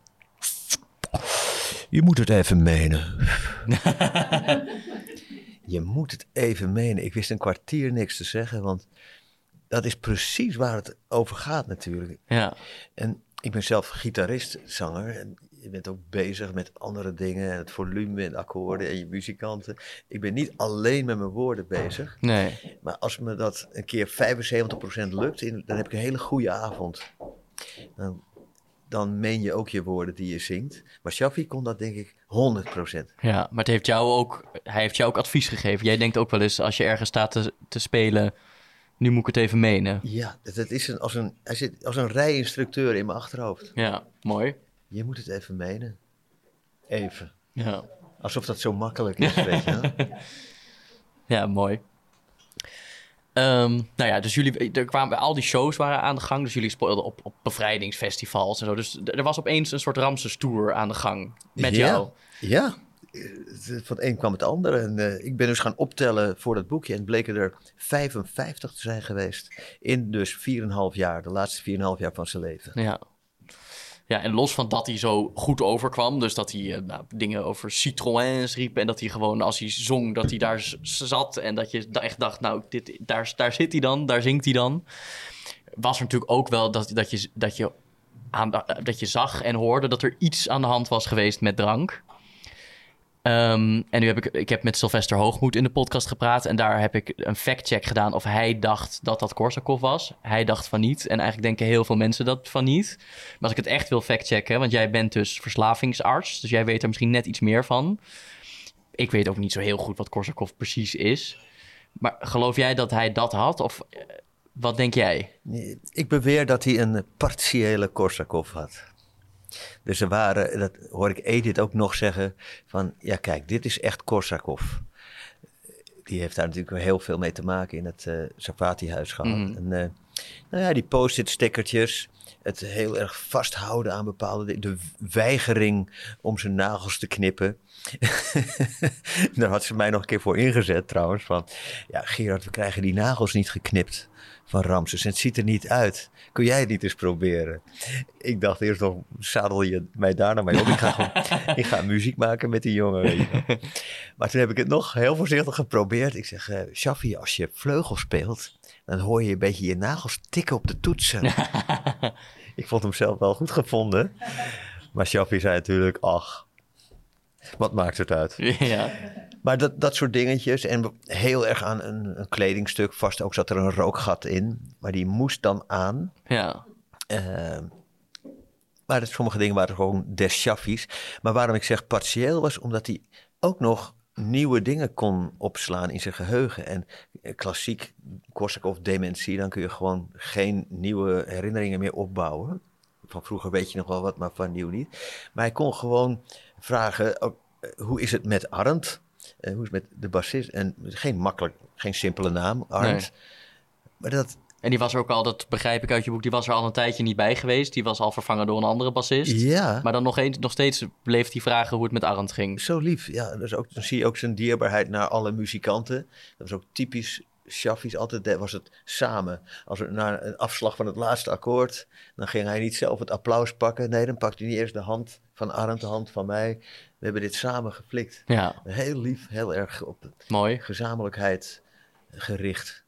je moet het even menen. Je moet het even menen. Ik wist een kwartier niks te zeggen, want dat is precies waar het over gaat natuurlijk. Ja. En ik ben zelf gitarist, zanger. En je bent ook bezig met andere dingen. Het volume en de akkoorden en je muzikanten. Ik ben niet alleen met mijn woorden bezig. Nee. Maar als me dat een keer vijfenzeventig procent lukt, dan heb ik een hele goede avond. Dan, dan meen je ook je woorden die je zingt. Maar Shaffi kon dat denk ik honderd procent. Ja, maar het heeft jou ook, hij heeft jou ook advies gegeven. Jij denkt ook wel eens, als je ergens staat te, te spelen, nu moet ik het even menen. Ja, dat is een, als, een, hij zit als een rijinstructeur in mijn achterhoofd. Ja, mooi. Je moet het even menen. Even. Ja. Alsof dat zo makkelijk is, weet je wel. Ja, mooi. Um, nou ja, dus jullie, er kwamen, al die shows waren aan de gang. Dus jullie speelden op, op bevrijdingsfestivals en zo. Dus er was opeens een soort Ramses Tour aan de gang met ja, jou. Ja, van het een kwam het ander. En uh, ik ben dus gaan optellen voor dat boekje. En het bleken er vijfenvijftig te zijn geweest. In dus vier en een half jaar. De laatste vier en een half jaar van zijn leven. Ja. Ja, en los van dat hij zo goed overkwam, dus dat hij uh, nou, dingen over Citroëns riep en dat hij gewoon als hij zong, dat hij daar z- zat en dat je echt dacht, nou, dit, daar, daar zit hij dan, daar zingt hij dan. Was er natuurlijk ook wel dat, dat, je, dat, je aan, dat je zag en hoorde dat er iets aan de hand was geweest met drank. Um, en nu heb ik, ik heb met Sylvester Hoogmoed in de podcast gepraat en daar heb ik een factcheck gedaan of hij dacht dat dat Korsakoff was. Hij dacht van niet en eigenlijk denken heel veel mensen dat van niet. Maar als ik het echt wil factchecken, want jij bent dus verslavingsarts, dus jij weet er misschien net iets meer van. Ik weet ook niet zo heel goed wat Korsakoff precies is. Maar geloof jij dat hij dat had of uh, wat denk jij? Ik beweer dat hij een partiële Korsakoff had. Dus er waren, dat hoor ik Edith ook nog zeggen, van ja kijk, dit is echt Korsakoff. Die heeft daar natuurlijk heel veel mee te maken in het uh, Sarfati-huis gehad. Mm. En, uh, nou ja, die post-it stickertjes, het heel erg vasthouden aan bepaalde dingen, de weigering om zijn nagels te knippen. Daar had ze mij nog een keer voor ingezet trouwens, van ja Gerard, we krijgen die nagels niet geknipt van Ramses. En het ziet er niet uit. Kun jij het niet eens proberen? Ik dacht eerst nog, zadel je mij daarna mee op. Ik ga, gewoon, ik ga muziek maken met die jongen. Weet je. Maar toen heb ik het nog heel voorzichtig geprobeerd. Ik zeg, uh, Shaffi, als je vleugel speelt, dan hoor je een beetje je nagels tikken op de toetsen. Ik vond hem zelf wel goed gevonden. Maar Shaffi zei natuurlijk, ach, wat maakt het uit? Ja. Maar dat, dat soort dingetjes. En heel erg aan een, een kledingstuk vast. Ook zat er een rookgat in. Maar die moest dan aan. Ja. Uh, maar dat, sommige dingen waren gewoon des Shaffi's. Maar waarom ik zeg partieel was, omdat hij ook nog nieuwe dingen kon opslaan in zijn geheugen. En klassiek Korsakoff dementie, dan kun je gewoon geen nieuwe herinneringen meer opbouwen. Van vroeger weet je nog wel wat, maar van nieuw niet. Maar hij kon gewoon vragen, ook, hoe is het met Arndt? Uh, hoe is het met de bassist? En geen makkelijk, geen simpele naam, Arndt. Nee. Maar dat... En die was er ook al, dat begrijp ik uit je boek, die was er al een tijdje niet bij geweest. Die was al vervangen door een andere bassist. Ja. Maar dan nog, een, nog steeds bleef hij vragen hoe het met Arndt ging. Zo lief, ja. Dus ook, dan zie je ook zijn dierbaarheid naar alle muzikanten. Dat was ook typisch Shaffi's, altijd was het samen. Als er na een afslag van het laatste akkoord, dan ging hij niet zelf het applaus pakken. Nee, dan pakte hij eerst de hand van Arndt, de hand van mij. We hebben dit samen geflikt. Ja. Heel lief, heel erg op mooi gezamenlijkheid gericht.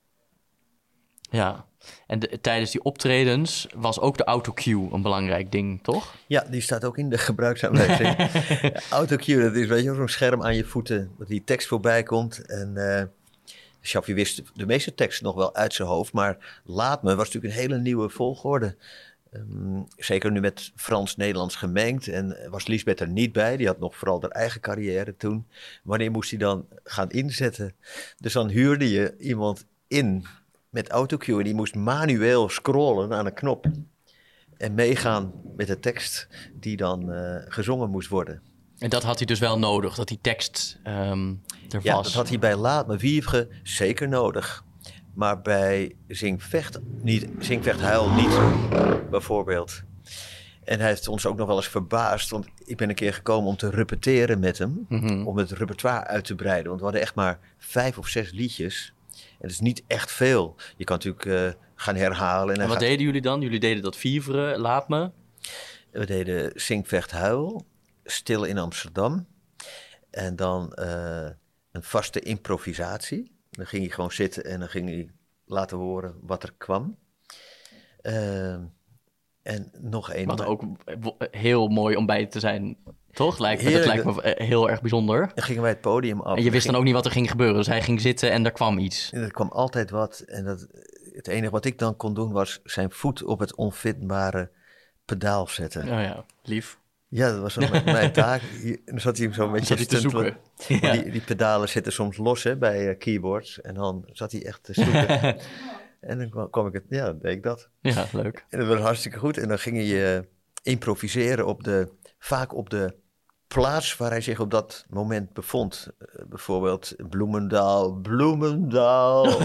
Ja, en de, tijdens die optredens was ook de autocue een belangrijk ding, toch? Ja, die staat ook in de gebruiksaanwijzing. Ja, autocue, dat is weet je, zo'n scherm aan je voeten, dat die tekst voorbij komt. En uh, Shaffi wist de meeste teksten nog wel uit zijn hoofd, maar Laat Me was natuurlijk een hele nieuwe volgorde. Um, zeker nu met Frans-Nederlands gemengd. En was Liesbeth er niet bij. Die had nog vooral haar eigen carrière toen. Wanneer moest hij dan gaan inzetten? Dus dan huurde je iemand in met autocue. En die moest manueel scrollen aan een knop. En meegaan met de tekst die dan uh, gezongen moest worden. En dat had hij dus wel nodig, dat die tekst um, er ja, was. Dat had hij bij Laat Me Wievge zeker nodig. Maar bij Zing Vecht, niet, Zing Vecht Huil niet, bijvoorbeeld. En hij heeft ons ook nog wel eens verbaasd. Want ik ben een keer gekomen om te repeteren met hem. Mm-hmm. Om het repertoire uit te breiden. Want we hadden echt maar vijf of zes liedjes. En dat is niet echt veel. Je kan natuurlijk uh, gaan herhalen. En, En wat gaat... deden jullie dan? Jullie deden dat Vivre, Laat Me. We deden Zing, Vecht, Huil. Stil in Amsterdam. En dan uh, een vaste improvisatie. Dan ging hij gewoon zitten en dan ging hij laten horen wat er kwam. Uh, en nog één. Wat ook heel mooi om bij te zijn, toch? Lijkt me, dat lijkt me heel erg bijzonder. Dan gingen wij het podium af. En je wist ging... dan ook niet wat er ging gebeuren. Dus hij ging zitten en er kwam iets. En er kwam altijd wat. En dat, het enige wat ik dan kon doen was zijn voet op het onvindbare pedaal zetten. Oh ja, lief. Ja, dat was dan mijn taak. En dan zat hij hem zo een beetje te zoeken. Ja. Die, die pedalen zitten soms los hè, bij uh, keyboards. En dan zat hij echt te zoeken. En dan kwam, kwam ik het, ja, dan deed ik dat. Ja, leuk. En dat was hartstikke goed. En dan ging hij uh, improviseren op de, vaak op de plaats waar hij zich op dat moment bevond. Uh, bijvoorbeeld Bloemendaal, Bloemendaal.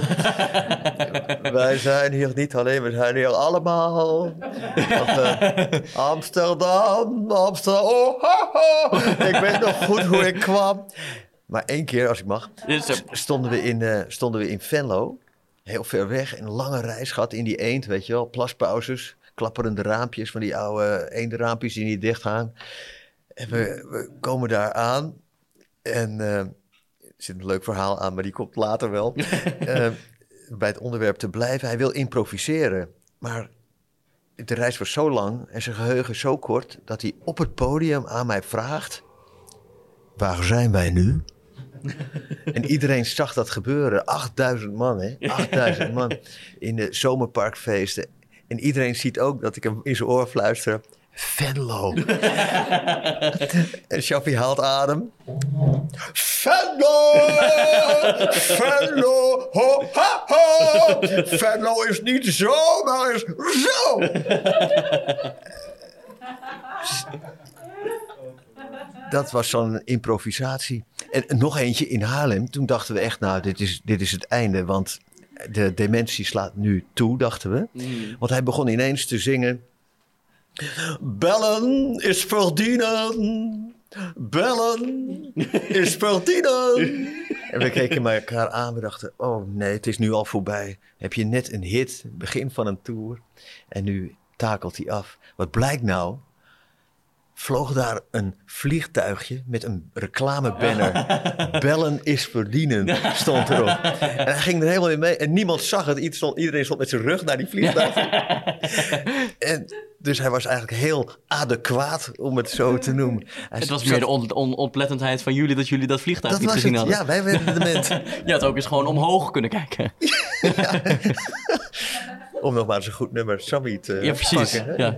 Wij zijn hier niet alleen, we zijn hier allemaal. Of, uh, Amsterdam, Amsterdam, oh, ho, ho. Ik weet nog goed hoe ik kwam. Maar één keer, als ik mag, stonden we in, uh, stonden we in Venlo. Heel ver weg, een lange reis gehad in die eend, weet je wel. Plaspauzes, klapperende raampjes van die oude eendenraampjes die niet dicht gaan. En we, we komen daar aan en uh, er zit een leuk verhaal aan, maar die komt later wel. uh, bij het onderwerp te blijven. Hij wil improviseren, maar de reis was zo lang en zijn geheugen zo kort dat hij op het podium aan mij vraagt: waar zijn wij nu? En iedereen zag dat gebeuren. achtduizend man, hè? achtduizend man in de zomerparkfeesten. En iedereen ziet ook dat ik hem in zijn oor fluister: Venlo. En Shaffi haalt adem. Venlo! Venlo! Ho, ha, ho! Venlo is niet zo, maar is zo! Dat was zo'n improvisatie. En nog eentje in Haarlem. Toen dachten we echt, nou, dit is, dit is het einde. Want de dementie slaat nu toe, dachten we. Mm. Want hij begon ineens te zingen: bellen is verdienen. Bellen is verdienen. En we keken elkaar aan. We dachten, oh nee, het is nu al voorbij. Heb je net een hit, begin van een tour. En nu takelt hij af. Wat blijkt nou? Vloog daar een vliegtuigje met een reclamebanner. Bellen is verdienen, stond erop. En hij ging er helemaal in mee. En niemand zag het. Iedereen stond met zijn rug naar die vliegtuig. En dus hij was eigenlijk heel adequaat, om het zo te noemen. Hij het was zat... meer de on- on- onoplettendheid van jullie dat jullie dat vliegtuig dat niet gezien het. hadden. Ja, wij werden dement. Je had ook eens gewoon omhoog kunnen kijken. Ja. Om nog maar eens een goed nummer Sammy te Ja, precies. pakken. Ja.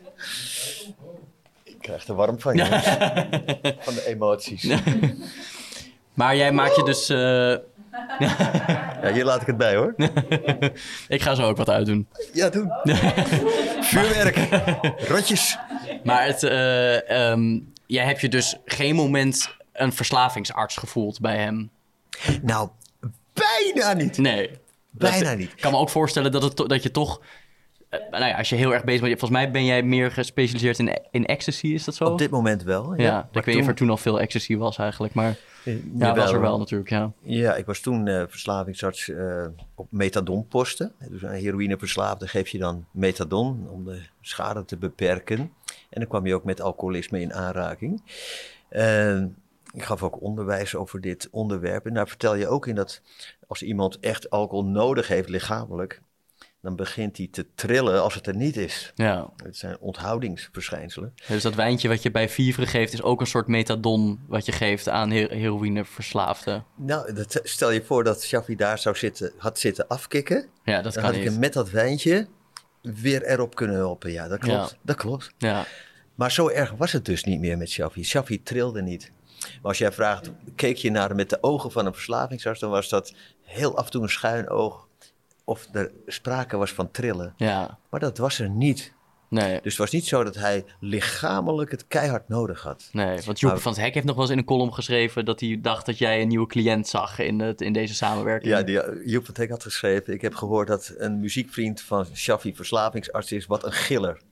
Ik krijg er warm van, jongens. Van de emoties. Maar jij maakt je dus... Uh... Ja, hier laat ik het bij, hoor. Ik ga zo ook wat uitdoen. Ja, doen. Vuurwerk. Rotjes. Maar het, uh, um, jij hebt je dus geen moment een verslavingsarts gevoeld bij hem? Nou, bijna niet. Nee. Bijna dat, niet. Ik kan me ook voorstellen dat, het to- dat je toch... Uh, nou ja, als je heel erg bezig bent... Volgens mij ben jij meer gespecialiseerd in, in ecstasy, is dat zo? Op dit moment wel, ja. Ja, ik weet niet of er toen al veel ecstasy was eigenlijk, maar... Ja, ja was er wel natuurlijk, ja. Ja, ik was toen uh, verslavingsarts uh, op methadonposten. Dus aan heroïneverslaafde geef je dan methadon om de schade te beperken. En dan kwam je ook met alcoholisme in aanraking. Uh, ik gaf ook onderwijs over dit onderwerp. En daar vertel je ook in dat als iemand echt alcohol nodig heeft, lichamelijk, dan begint hij te trillen als het er niet is. Ja. Het zijn onthoudingsverschijnselen. Ja, dus dat wijntje wat je bij Vivre geeft is ook een soort methadon wat je geeft aan her- heroïneverslaafden. Nou, dat, stel je voor dat Shaffi daar zou zitten, had zitten afkicken. Ja, dat dan kan had ik niet. hem met dat wijntje weer erop kunnen helpen. Ja, dat klopt. Ja. Dat klopt. Ja. Maar zo erg was het dus niet meer met Shaffi. Shaffi trilde niet. Maar als jij vraagt, keek je naar hem met de ogen van een verslavingsarts, dan was dat heel af en toe een schuin oog. Of er sprake was van trillen. Ja. Maar dat was er niet. Nee. Dus het was niet zo dat hij lichamelijk het keihard nodig had. Nee, want Joep maar, van het Hek heeft nog wel eens in een column geschreven dat hij dacht dat jij een nieuwe cliënt zag in, het, in deze samenwerking. Ja, die, Joep van het Hek had geschreven: ik heb gehoord dat een muziekvriend van Shaffi verslavingsarts is. Wat een giller.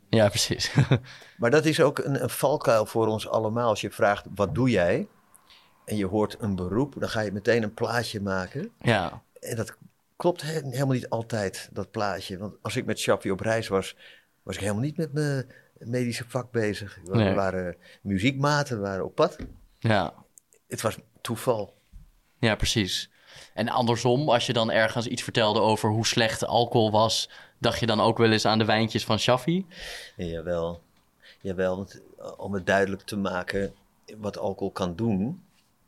Ja, precies. Maar dat is ook een, een valkuil voor ons allemaal. Als je vraagt, wat doe jij? En je hoort een beroep, dan ga je meteen een plaatje maken. Ja. En dat klopt he- helemaal niet altijd, dat plaatje. Want als ik met Shaffi op reis was, was ik helemaal niet met mijn medische vak bezig. We Nee. waren muziekmaten, we waren op pad. Ja. Het was toeval. Ja, precies. En andersom, als je dan ergens iets vertelde over hoe slecht alcohol was, dacht je dan ook wel eens aan de wijntjes van Shaffi? Ja, jawel, jawel, want uh, om het duidelijk te maken wat alcohol kan doen,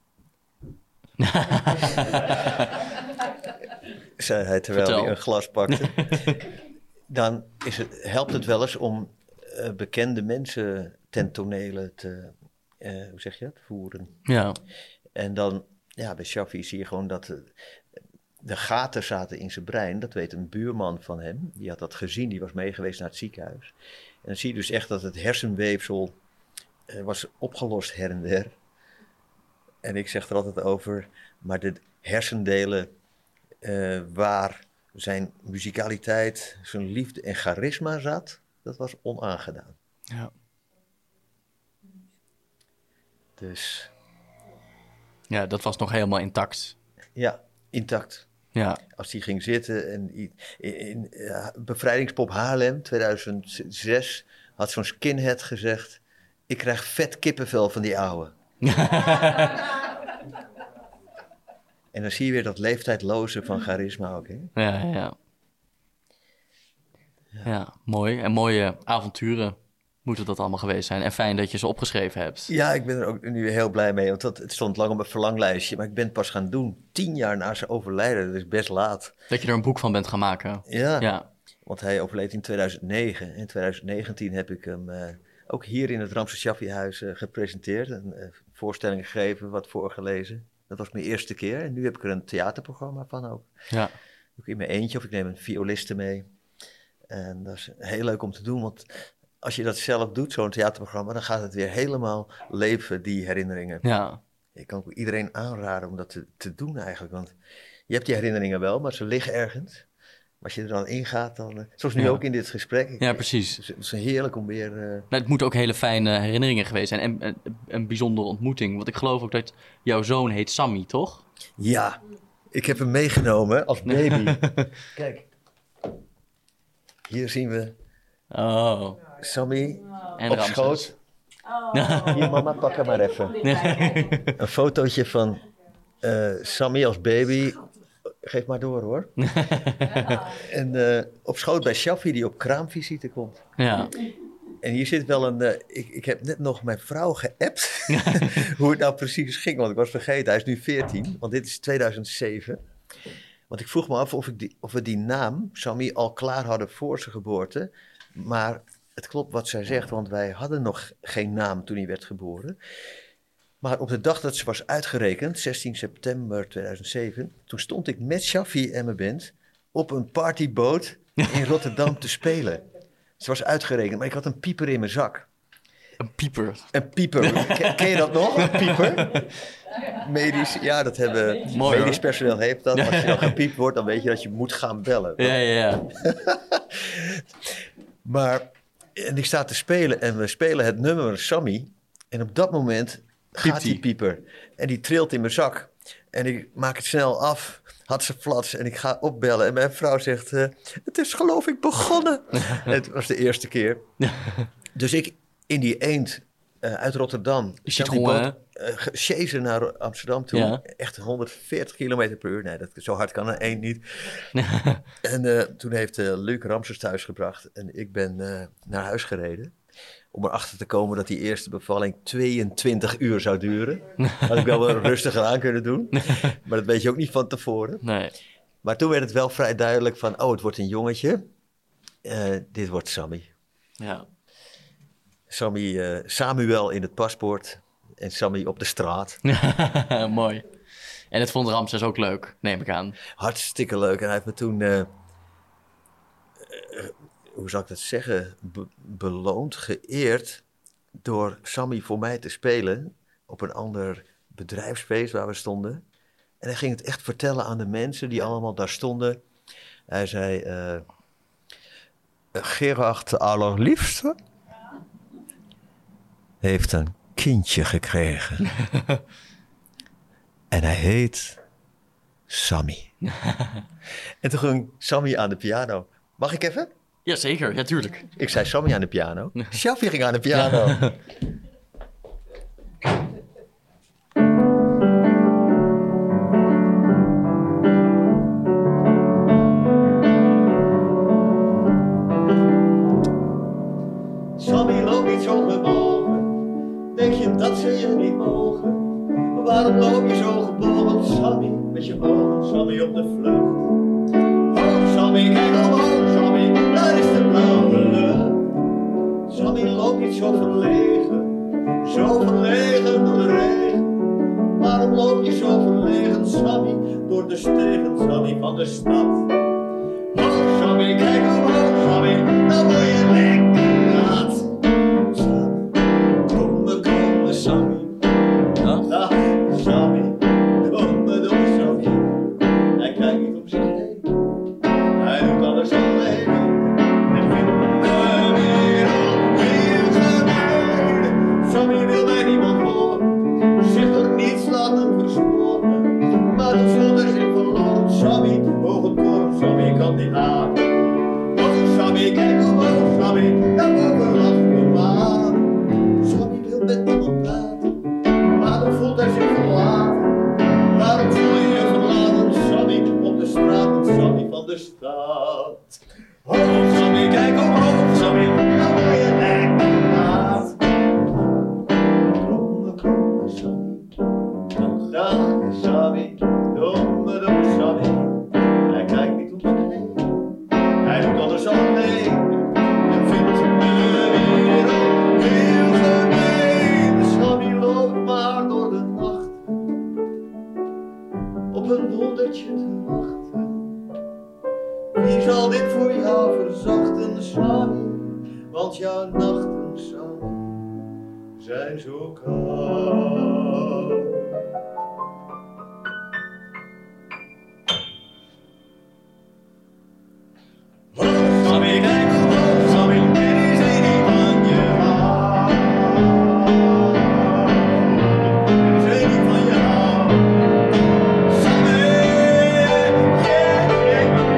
zei hij terwijl Vertel. hij een glas pakte, dan is het, helpt het wel eens om uh, bekende mensen ten tonele te, uh, hoe zeg je dat, voeren. Ja. En dan, ja, bij Shaffi zie je gewoon dat de, de gaten zaten in zijn brein. Dat weet een buurman van hem. Die had dat gezien, die was meegeweest naar het ziekenhuis. En dan zie je dus echt dat het hersenweefsel uh, was opgelost her en der. En ik zeg er altijd over, maar de hersendelen uh, waar zijn muzikaliteit, zijn liefde en charisma zat, dat was onaangedaan. Ja. Dus Ja, dat was nog helemaal intact. ja, intact. Ja. Als die ging zitten en in, in, in ja, Bevrijdingspop Haarlem tweeduizend zes had zo'n skinhead gezegd, ik krijg vet kippenvel van die ouwe. En dan zie je weer dat leeftijdloze van charisma ook, hè? Ja, ja, ja. Ja, mooi. En mooie avonturen moeten dat allemaal geweest zijn. En fijn dat je ze opgeschreven hebt. Ja, ik ben er ook nu heel blij mee, want dat, het stond lang op mijn verlanglijstje, maar ik ben het pas gaan doen. Tien jaar na zijn overlijden, dat is best laat. Dat je er een boek van bent gaan maken. Ja, Ja. want hij overleed in tweeduizend negen. In tweeduizend negentien heb ik hem uh, ook hier in het Ramse Shaffi-huis uh, gepresenteerd. Een uh, voorstelling gegeven, wat voorgelezen. Dat was mijn eerste keer en nu heb ik er een theaterprogramma van ook. Ja. Ook in mijn eentje of ik neem een violiste mee. En dat is heel leuk om te doen, want als je dat zelf doet, zo'n theaterprogramma, dan gaat het weer helemaal leven, die herinneringen. Ja. Ik kan ook iedereen aanraden om dat te, te doen eigenlijk, want je hebt die herinneringen wel, maar ze liggen ergens. Maar als je er dan ingaat, dan, uh, zoals nu Ja. ook in dit gesprek. Ik, Ja, precies. Het is, het is heerlijk om weer... Uh, Nou, het moeten ook hele fijne herinneringen geweest zijn. En een, een bijzondere ontmoeting. Want ik geloof ook dat jouw zoon heet Sammy, toch? Ja, ik heb hem meegenomen als baby. Kijk, hier zien we Oh. Sammy En op Ramses. schoot. Hier, mama, pak hem maar even. Een fotootje van uh, Sammy als baby. Geef maar door, hoor. En uh, op schoot bij Shaffi, die op kraamvisite komt. Ja. En hier zit wel een... Uh, ik, ik heb net nog mijn vrouw geappt hoe het nou precies ging, want ik was vergeten. Hij is nu veertien, want dit is tweeduizend zeven. Want ik vroeg me af of, ik die, of we die naam, Sammy, al klaar hadden voor zijn geboorte. Maar het klopt wat zij zegt, want wij hadden nog geen naam toen hij werd geboren. Maar op de dag dat ze was uitgerekend, zestien september tweeduizend zeven... toen stond ik met Shaffi en mijn band op een partyboot in Rotterdam te spelen. Ze was uitgerekend, maar ik had een pieper in mijn zak. Een pieper. Een pieper. Ken, ken je dat nog? Een pieper? Medisch, ja, dat hebben Mooi, medisch hoor. personeel heeft dat. Als je dan gepiept wordt, dan weet je dat je moet gaan bellen. Ja, ja, ja. Maar, en ik sta te spelen en we spelen het nummer Sammy. En op dat moment gaat die die. pieper. En die trilt in mijn zak. En ik maak het snel af. Had ze flats en ik ga opbellen. En mijn vrouw zegt, uh, het is geloof ik begonnen. Het was de eerste keer. Dus ik in die eend uh, uit Rotterdam. Je ziet zat die gewoon, boot, uh, chasen naar Amsterdam toe. Ja. Echt honderdveertig kilometer per uur. Nee, dat, zo hard kan een eend niet. En uh, toen heeft uh, Luc Ramses thuis gebracht. En ik ben uh, naar huis gereden. Om erachter te komen dat die eerste bevalling tweeëntwintig uur zou duren. Had ik wel wel rustiger aan kunnen doen. Maar dat weet je ook niet van tevoren. Nee. Maar toen werd het wel vrij duidelijk van... oh, het wordt een jongetje. Uh, dit wordt Sammy. Ja. Sammy, uh, Samuel in het paspoort. En Sammy op de straat. Mooi. En het vond Ramses ook leuk, neem ik aan. Hartstikke leuk. En hij heeft me toen... Uh, uh, hoe zou ik dat zeggen? Be- beloond, geëerd... door Sammy voor mij te spelen... op een ander bedrijfsfeest waar we stonden. En hij ging het echt vertellen aan de mensen... die allemaal daar stonden. Hij zei... Uh, Gerard de allerliefste heeft een kindje gekregen. En hij heet Sammy. En toen ging Sammy aan de piano. Mag ik even? Jazeker, ja, tuurlijk. Ik zei Sammy aan de piano. Shaffi ging aan de piano. Ja. Sammy loopt niet zo gebogen. Denk je dat ze je niet mogen? Maar waarom loop je zo gebogen, Sammy? Met je ogen, Sammy, op de vlucht. Oh, Sammy, kijk omhoog, Sammy, daar is de blauwe lucht. Sammy loopt niet zo verlegen, zo verlegen door de regen. Waarom loop je zo verlegen, Sammy, door de stegen, Sammy, van de stad? Oh, Sammy, kijk omhoog, Sammy, dan word je lekker nat. Komme, komme, Sammy. Dag, Sammy. Komme, domme Sammy. Hij kijkt niet om zich heen. Hij doet alles alleen. En vindt de wereld heel gemeen. Sammy wil bij niemand horen. Zegt ook niets, laat hem versporen. Maar dan voelt hij zich verloren. Sammy, hoge toren, Sammy kan niet aan. Oh, Sammy, kijk omhoog, Sammy. Daarboven lacht de maan. Sammy wil met niemand praten. Maar dan voelt hij zich verlaten. Waarom voel je je verlaten, Sammy, op de straat met Sammy van de stad? Oh, Sammy, kijk omhoog, Sammy, dan word je lekker nat. Kromme, kromme Sammy. Dag, Sammy, domme, domme Sammy. Hij kijkt niet om zich heen. Hij doet alles alleen. En vindt de wereld heel gemeen. Sammy loopt maar door de nacht. Op een wondertje te wachten. Wie zal dit voor jou verzachten, Sammy? Want jouw nachten, Sammy, zijn zo koud. Oh, Sammy, kijk omhoog, Sammy, dit is een die van je houdt. Dit is een die van je houdt. Sammy, yeah, yeah, yeah.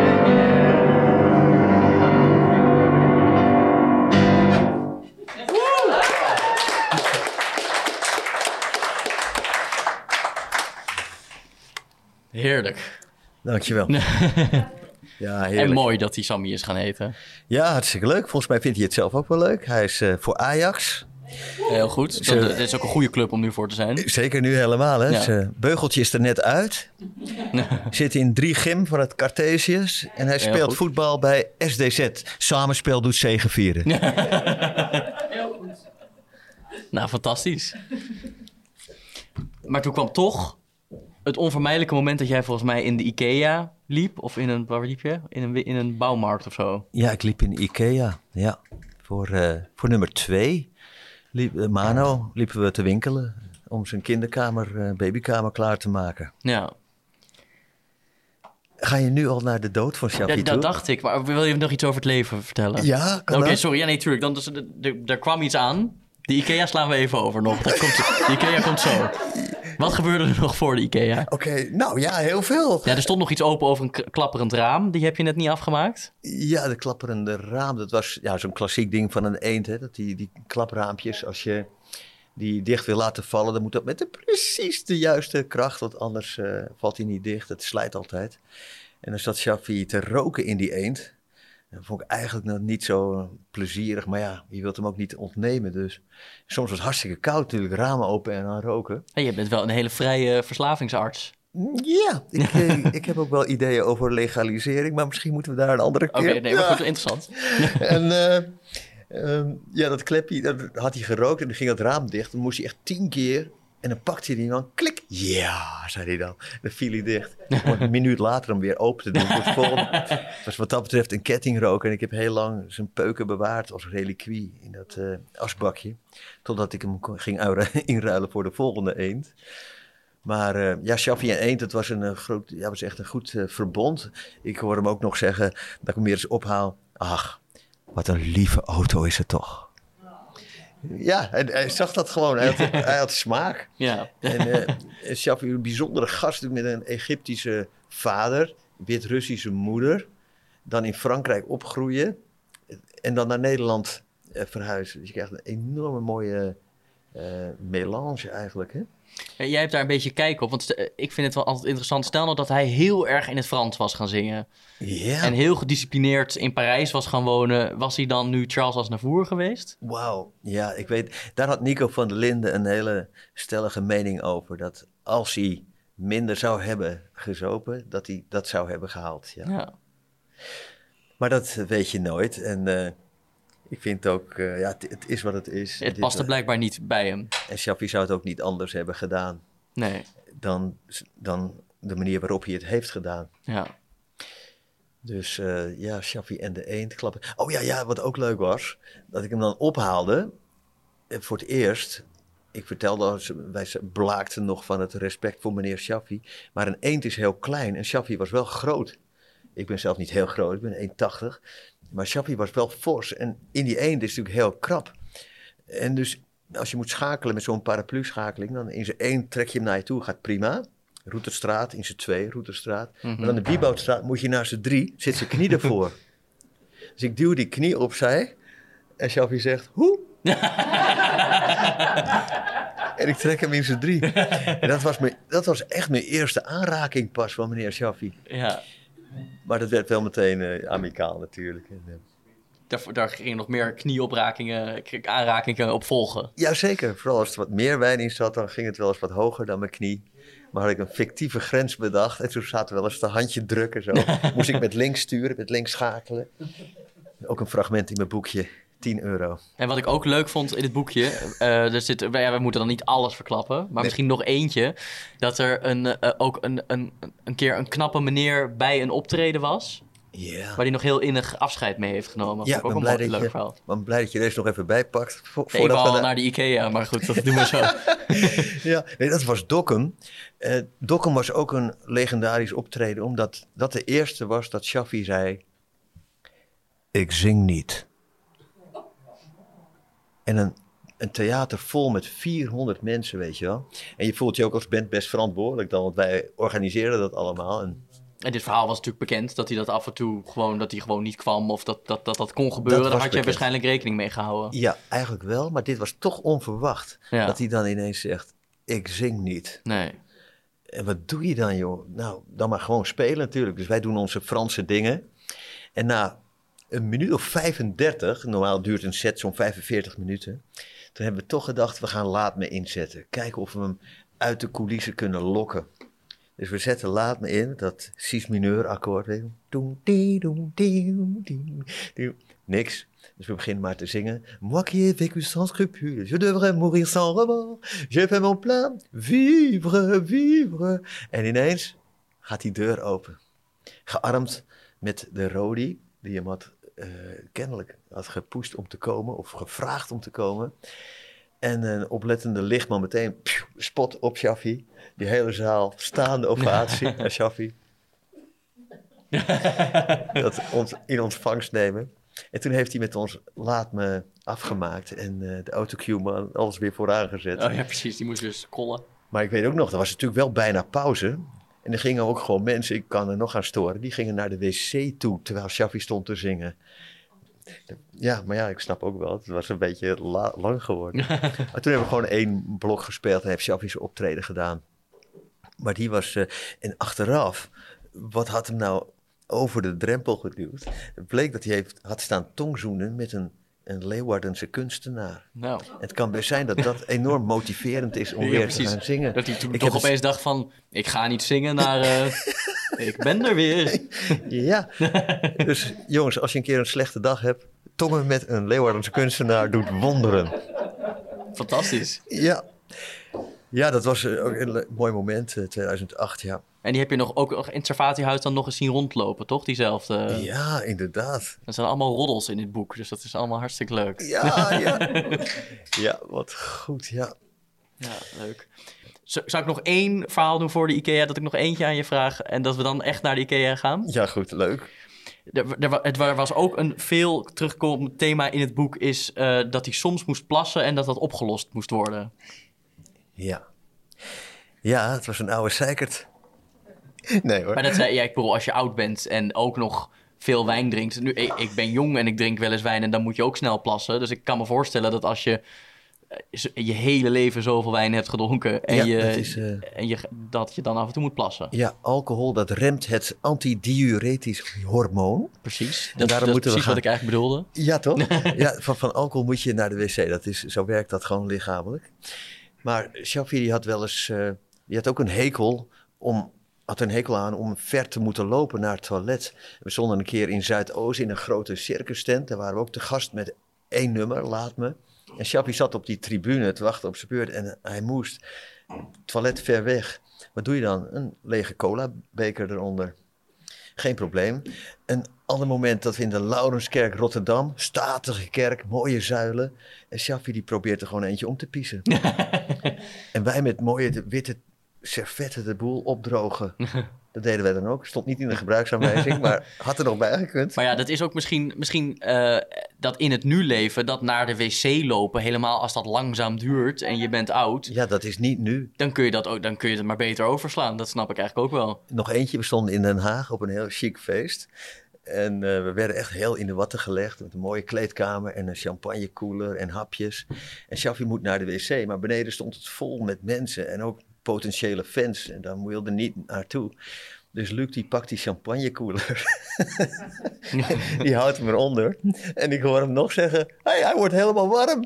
Heerlijk. Dankjewel. Ja, En heerlijk. mooi dat hij Sammy is gaan heten. Ja, hartstikke leuk. Volgens mij vindt hij het zelf ook wel leuk. Hij is uh, voor Ajax. Heel goed. Dat, dat is ook een goede club om nu voor te zijn. Zeker nu helemaal. Hè? Ja. Zijn beugeltje is er net uit. Zit in drie gym van het Cartesius. En hij speelt goed. voetbal bij S D Z. Samenspel doet zegevieren. Heel goed. Nou, fantastisch. Maar toen kwam toch het onvermijdelijke moment dat jij volgens mij in de IKEA liep. Of in een, waar liep je? In een, in een bouwmarkt of zo. Ja, ik liep in Ikea. Ja, voor, uh, voor nummer twee. Liep, uh, Mano liepen we te winkelen om zijn kinderkamer, uh, babykamer klaar te maken. Ja. Ga je nu al naar de dood van Shaffi Ja, toe? dat dacht ik. Maar wil je nog iets over het leven vertellen? Ja, kan Oké, dat? sorry. Ja, nee, tuurlijk. Dan, dus, er, er, er kwam iets aan. De IKEA slaan we even over nog. Dat komt, de IKEA komt zo. Wat gebeurde er nog voor de IKEA? Oké, okay, nou ja, heel veel. Ja, er stond nog iets open over een k- klapperend raam. Die heb je net niet afgemaakt? Ja, de klapperende raam. Dat was ja, zo'n klassiek ding van een eend. Hè? Dat die, die klapraampjes, als je die dicht wil laten vallen, dan moet dat met de precies de juiste kracht. Want anders uh, valt hij niet dicht. Het slijt altijd. En dan zat Shaffi te roken in die eend. Dat vond ik eigenlijk nog niet zo plezierig. Maar ja, je wilt hem ook niet ontnemen. Dus soms was het hartstikke koud natuurlijk. Ramen open en aan roken. Hey, je bent wel een hele vrije verslavingsarts. Ja, ik, eh, ik heb ook wel ideeën over legalisering. Maar misschien moeten we daar een andere keer... Oké, okay, nee, maar ja. goed, interessant. En uh, um, ja, dat klepje, dat had hij gerookt en dan ging het raam dicht. Dan moest hij echt tien keer... En dan pakte hij die man, klik, ja, zei hij dan. Dan viel hij dicht. Om een minuut later hem weer open te doen. Voor het volgende. Het was wat dat betreft een kettingrook. En ik heb heel lang zijn peuken bewaard als reliquie in dat uh, asbakje. Totdat ik hem ging inruilen voor de volgende eend. Maar uh, ja, Shaffi en eend, dat was, een, uh, groot, ja, was echt een goed uh, verbond. Ik hoor hem ook nog zeggen, dat ik hem weer eens ophaal. Ach, Wat een lieve auto is het toch. Ja, hij, hij zag dat gewoon. Hij had, hij had smaak. Ja. En uh, Shaffi, een bijzondere gast met een Egyptische vader, Wit-Russische moeder. Dan in Frankrijk opgroeien en dan naar Nederland uh, verhuizen. Dus je krijgt een enorme mooie uh, melange eigenlijk, hè? Ja, jij hebt daar een beetje kijk op, want uh, ik vind het wel altijd interessant. Stel nou dat hij heel erg in het Frans was gaan zingen. Ja. En heel gedisciplineerd in Parijs was gaan wonen. Was hij dan nu Charles Aznavour geweest? Wauw, ja, ik weet. Daar had Nico van der Linden een hele stellige mening over. Dat als hij minder zou hebben gezopen, dat hij dat zou hebben gehaald. Ja. Ja. Maar dat weet je nooit. En uh, ik vind ook, uh, ja, het, het is wat het is. Het past er blijkbaar niet bij hem. En Shaffi zou het ook niet anders hebben gedaan. Nee. Dan, dan de manier waarop hij het heeft gedaan. Ja. Dus uh, ja, Shaffi en de eend klappen. Oh ja, ja, wat ook leuk was, dat ik hem dan ophaalde. Voor het eerst, ik vertelde, wij blaakten nog van het respect voor meneer Shaffi. Maar een eend is heel klein en Shaffi was wel groot. Ik ben zelf niet heel groot, ik ben één tachtig. Maar Shaffi was wel fors. En in die eend is het natuurlijk heel krap. En dus als je moet schakelen met zo'n paraplu-schakeling, dan in zijn één trek je hem naar je toe, gaat prima. Routerstraat, in zijn twee, Routerstraat. Mm-hmm. Maar dan de Bieboutstraat moet je naar zijn drie, zit zijn knie ervoor. Dus ik duw die knie opzij en Shaffi zegt, hoe? En ik trek hem in zijn drie. En dat was, mijn, dat was echt mijn eerste aanraking pas van meneer Shaffi. Ja. Maar dat werd wel meteen uh, amicaal natuurlijk. En, uh, daar, daar gingen nog meer knieoprakingen, aanrakingen op volgen. Jazeker, vooral als er wat meer wijn in zat, dan ging het wel eens wat hoger dan mijn knie. Maar had ik een fictieve grens bedacht en toen zaten we wel eens de handje drukken zo. Moest ik met links sturen, met links schakelen. Ook een fragment in mijn boekje, tien euro. En wat ik ook leuk vond in het boekje, uh, er zit, ja, we moeten dan niet alles verklappen, maar nee. Misschien nog eentje, dat er een, uh, ook een, een, een keer een knappe meneer bij een optreden was. Yeah. Waar hij nog heel innig afscheid mee heeft genomen. Ja, ik ook ben, een blij leuk je, verhaal. Ik ben blij dat je deze nog even bijpakt. Vo- nee, ik wou al naar de Ikea, maar goed, dat doen we zo. Ja, nee, dat was Dokkum. Uh, Dokkum was ook een legendarisch optreden, omdat dat de eerste was dat Shaffi zei, ik zing niet. En een, een theater vol met vierhonderd mensen, weet je wel. En je voelt je ook als band best verantwoordelijk dan, want wij organiseerden dat allemaal. En, en dit verhaal was natuurlijk bekend, dat hij dat af en toe gewoon, dat hij gewoon niet kwam of dat dat, dat, dat kon gebeuren. Daar had bekend. Je waarschijnlijk rekening mee gehouden. Ja, eigenlijk wel, maar dit was toch onverwacht. Ja. Dat hij dan ineens zegt, ik zing niet. Nee. En wat doe je dan, joh? Nou, dan maar gewoon spelen natuurlijk. Dus wij doen onze Franse dingen. En na een minuut of vijfendertig, normaal duurt een set zo'n vijfenveertig minuten. Toen hebben we toch gedacht, we gaan Laat Me inzetten. Kijken of we hem uit de coulissen kunnen lokken. Dus we zetten Laat Me in, dat cis mineur akkoord. Niks. Dus we beginnen maar te zingen. Moi qui ai vécu sans scrupules, je devrais mourir sans remords. J'ai fait mon plein, vivre, vivre. En ineens gaat die deur open. Gearmd met de Rodi, die hem had uh, kennelijk had gepoest om te komen, of gevraagd om te komen. En een oplettende lichtman meteen, pjoe, spot op Shaffi. Die hele zaal, staande ovatie naar Shaffi. Dat ons in ontvangst nemen. En toen heeft hij met ons Laat Me afgemaakt en uh, de autocue-man alles weer vooraan gezet. Oh ja, precies, die moest dus kollen. Maar ik weet ook nog, er was natuurlijk wel bijna pauze. En er gingen ook gewoon mensen, ik kan er nog aan storen, die gingen naar de wc toe terwijl Shaffi stond te zingen. Ja, maar ja, ik snap ook wel, het was een beetje la- lang geworden. Maar toen hebben we gewoon één blok gespeeld en heeft Shaffi zijn optreden gedaan. Maar die was, uh, en achteraf, wat had hem nou over de drempel geduwd? Het bleek dat hij heeft, had staan tongzoenen met een, een Leeuwardense kunstenaar. Nou. Het kan best zijn dat dat enorm motiverend is om ja, weer precies. te gaan zingen. Dat hij toen ik toch heb opeens het... dacht van, ik ga niet zingen naar, uh, ik ben er weer. Ja, dus jongens, als je een keer een slechte dag hebt, tongen met een Leeuwardense kunstenaar doet wonderen. Fantastisch. Ja, ja dat was ook een mooi moment, tweeduizend acht, ja. En die heb je nog, ook nog in het Servatiehuis dan nog eens zien rondlopen, toch? Diezelfde. Ja, inderdaad. Er zijn allemaal roddels in dit boek, dus dat is allemaal hartstikke leuk. Ja, ja. Ja, wat goed, ja. Ja, leuk. Zou ik nog één verhaal doen voor de IKEA, dat ik nog eentje aan je vraag en dat we dan echt naar de IKEA gaan? Ja, goed, leuk. Er, er, het was ook een veel terugkomend thema in het boek... is uh, dat hij soms moest plassen en dat dat opgelost moest worden. Ja. Ja, het was een oude zeikert. Nee hoor. Maar dat zei, ja, ik bedoel, als je oud bent en ook nog veel wijn drinkt... Nu, ik, ik ben jong en ik drink wel eens wijn en dan moet je ook snel plassen. Dus ik kan me voorstellen dat als je je hele leven zoveel wijn hebt gedronken... en, ja, je, dat, is, uh... en je, dat je dan af en toe moet plassen. Ja, alcohol dat remt het antidiuretisch hormoon. Precies, dat, dat is precies gaan... wat ik eigenlijk bedoelde. Ja, toch? ja, van, van alcohol moet je naar de wc. Dat is, zo werkt dat gewoon lichamelijk. Maar Shaffi die had wel eens... Uh, die had ook een hekel om... had een hekel aan om ver te moeten lopen naar het toilet. We stonden een keer in Zuidoost in een grote circus tent. Daar waren we ook te gast met één nummer, Laat Me. En Shaffi zat op die tribune te wachten op zijn beurt en hij moest. Toilet ver weg. Wat doe je dan? Een lege cola-beker eronder. Geen probleem. Een ander moment dat we in de Laurenskerk Rotterdam, statige kerk, mooie zuilen. En Shaffi die probeert er gewoon eentje om te piezen. En wij met mooie witte servetten de boel opdrogen. Dat deden wij dan ook. Stond niet in de gebruiksaanwijzing, maar had er nog bij gekund. Maar ja, dat is ook misschien, misschien uh, dat in het nu leven, dat naar de wc lopen, helemaal als dat langzaam duurt en je bent oud. Ja, dat is niet nu. Dan kun je dat ook, dan kun je het maar beter overslaan. Dat snap ik eigenlijk ook wel. Nog eentje, we stonden in Den Haag op een heel chic feest. En uh, we werden echt heel in de watten gelegd met een mooie kleedkamer en een champagnekoeler en hapjes. En Shaffi moet naar de wc, maar beneden stond het vol met mensen en ook potentiële fans. En daar wilde niet naartoe. Dus Luc die pakt die champagnekoeler. Die houdt hem eronder. En ik hoor hem nog zeggen, hey, hij wordt helemaal warm.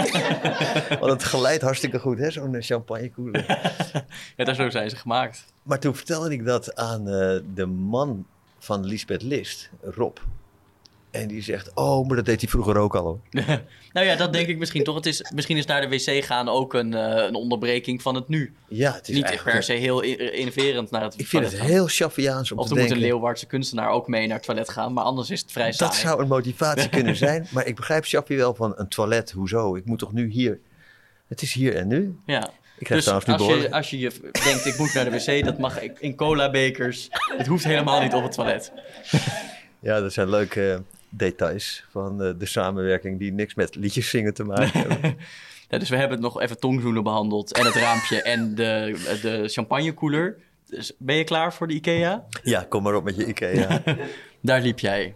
Want het geleidt hartstikke goed, hè, zo'n champagnekoeler. Ja, daar zo zijn ze gemaakt. Maar toen vertelde ik dat aan uh, de man van Liesbeth List, Rob. En die zegt, oh, maar dat deed hij vroeger ook al hoor. Nou ja, dat denk ik misschien toch. Het is, misschien is naar de wc gaan ook een, uh, een onderbreking van het nu. Ja, het is niet per se heel innoverend naar het Ik vind het gaan. Heel Shaffiaans om of te denken. Of er moet een Leeuwardse kunstenaar ook mee naar het toilet gaan. Maar anders is het vrij saai. Dat zou een motivatie kunnen zijn. Maar ik begrijp Shaffi wel van een toilet. Hoezo? Ik moet toch nu hier... Het is hier en nu. Ja. Ik dus als je, als je je denkt, ik moet naar de wc, dat mag in cola-bekers. Het hoeft helemaal niet op het toilet. Ja, dat zijn leuke details van uh, de samenwerking die niks met liedjes zingen te maken hebben. Ja, dus we hebben het nog even tongzoenen behandeld en het raampje en de, de champagnekoeler. Dus ben je klaar voor de IKEA? Ja, kom maar op met je IKEA. Daar liep jij.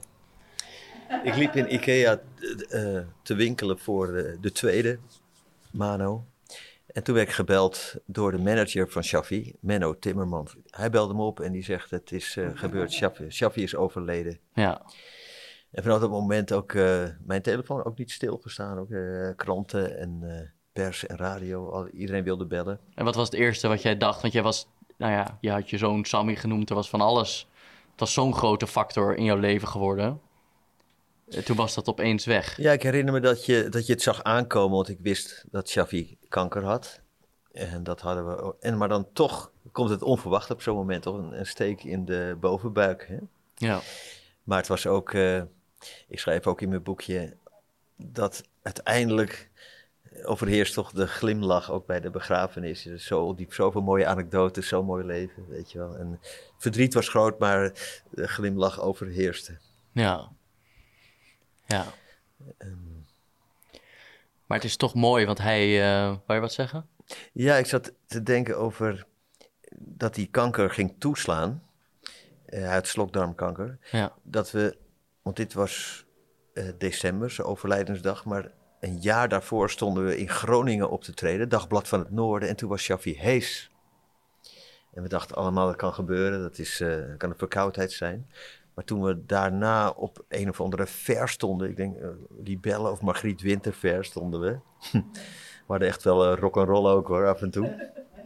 Ik liep in IKEA uh, te winkelen voor de, de tweede, Mano. En toen werd ik gebeld door de manager van Shaffi, Menno Timmerman. Hij belde me op en die zegt, het is uh, gebeurd, Shaffi, Shaffi is overleden. Ja. En vanaf dat moment ook uh, mijn telefoon ook niet stilgestaan. Ook uh, kranten en uh, pers en radio, al, iedereen wilde bellen. En wat was het eerste wat jij dacht? Want jij was, nou ja, je had je zoon Sammy genoemd, er was van alles. Het was zo'n grote factor in jouw leven geworden. Toen was dat opeens weg. Ja, ik herinner me dat je, dat je het zag aankomen, want ik wist dat Shaffi kanker had. En dat hadden we. En, maar dan toch komt het onverwacht op zo'n moment, toch? Een, een steek in de bovenbuik. Hè? Ja. Maar het was ook, uh, ik schrijf ook in mijn boekje, dat uiteindelijk overheerst toch de glimlach ook bij de begrafenis. Zo diep, zoveel mooie anekdotes, zo'n mooi leven, weet je wel. En verdriet was groot, maar de glimlach overheerste. Ja. Ja. Um, maar het is toch mooi, want hij... Uh, wou je wat zeggen? Ja, ik zat te denken over dat die kanker ging toeslaan. Uh, uit slokdarmkanker. Ja. Dat we, want dit was uh, december, zijn overlijdensdag, maar een jaar daarvoor stonden we in Groningen op te treden, Dagblad van het Noorden, en toen was Shaffi Hees. En we dachten allemaal, dat kan gebeuren, dat is, uh, kan een verkoudheid zijn. Maar toen we daarna op een of andere ver stonden, ik denk uh, Libelle of Margriet Winterver stonden we. We hadden echt wel uh, rock'n'roll ook hoor, af en toe.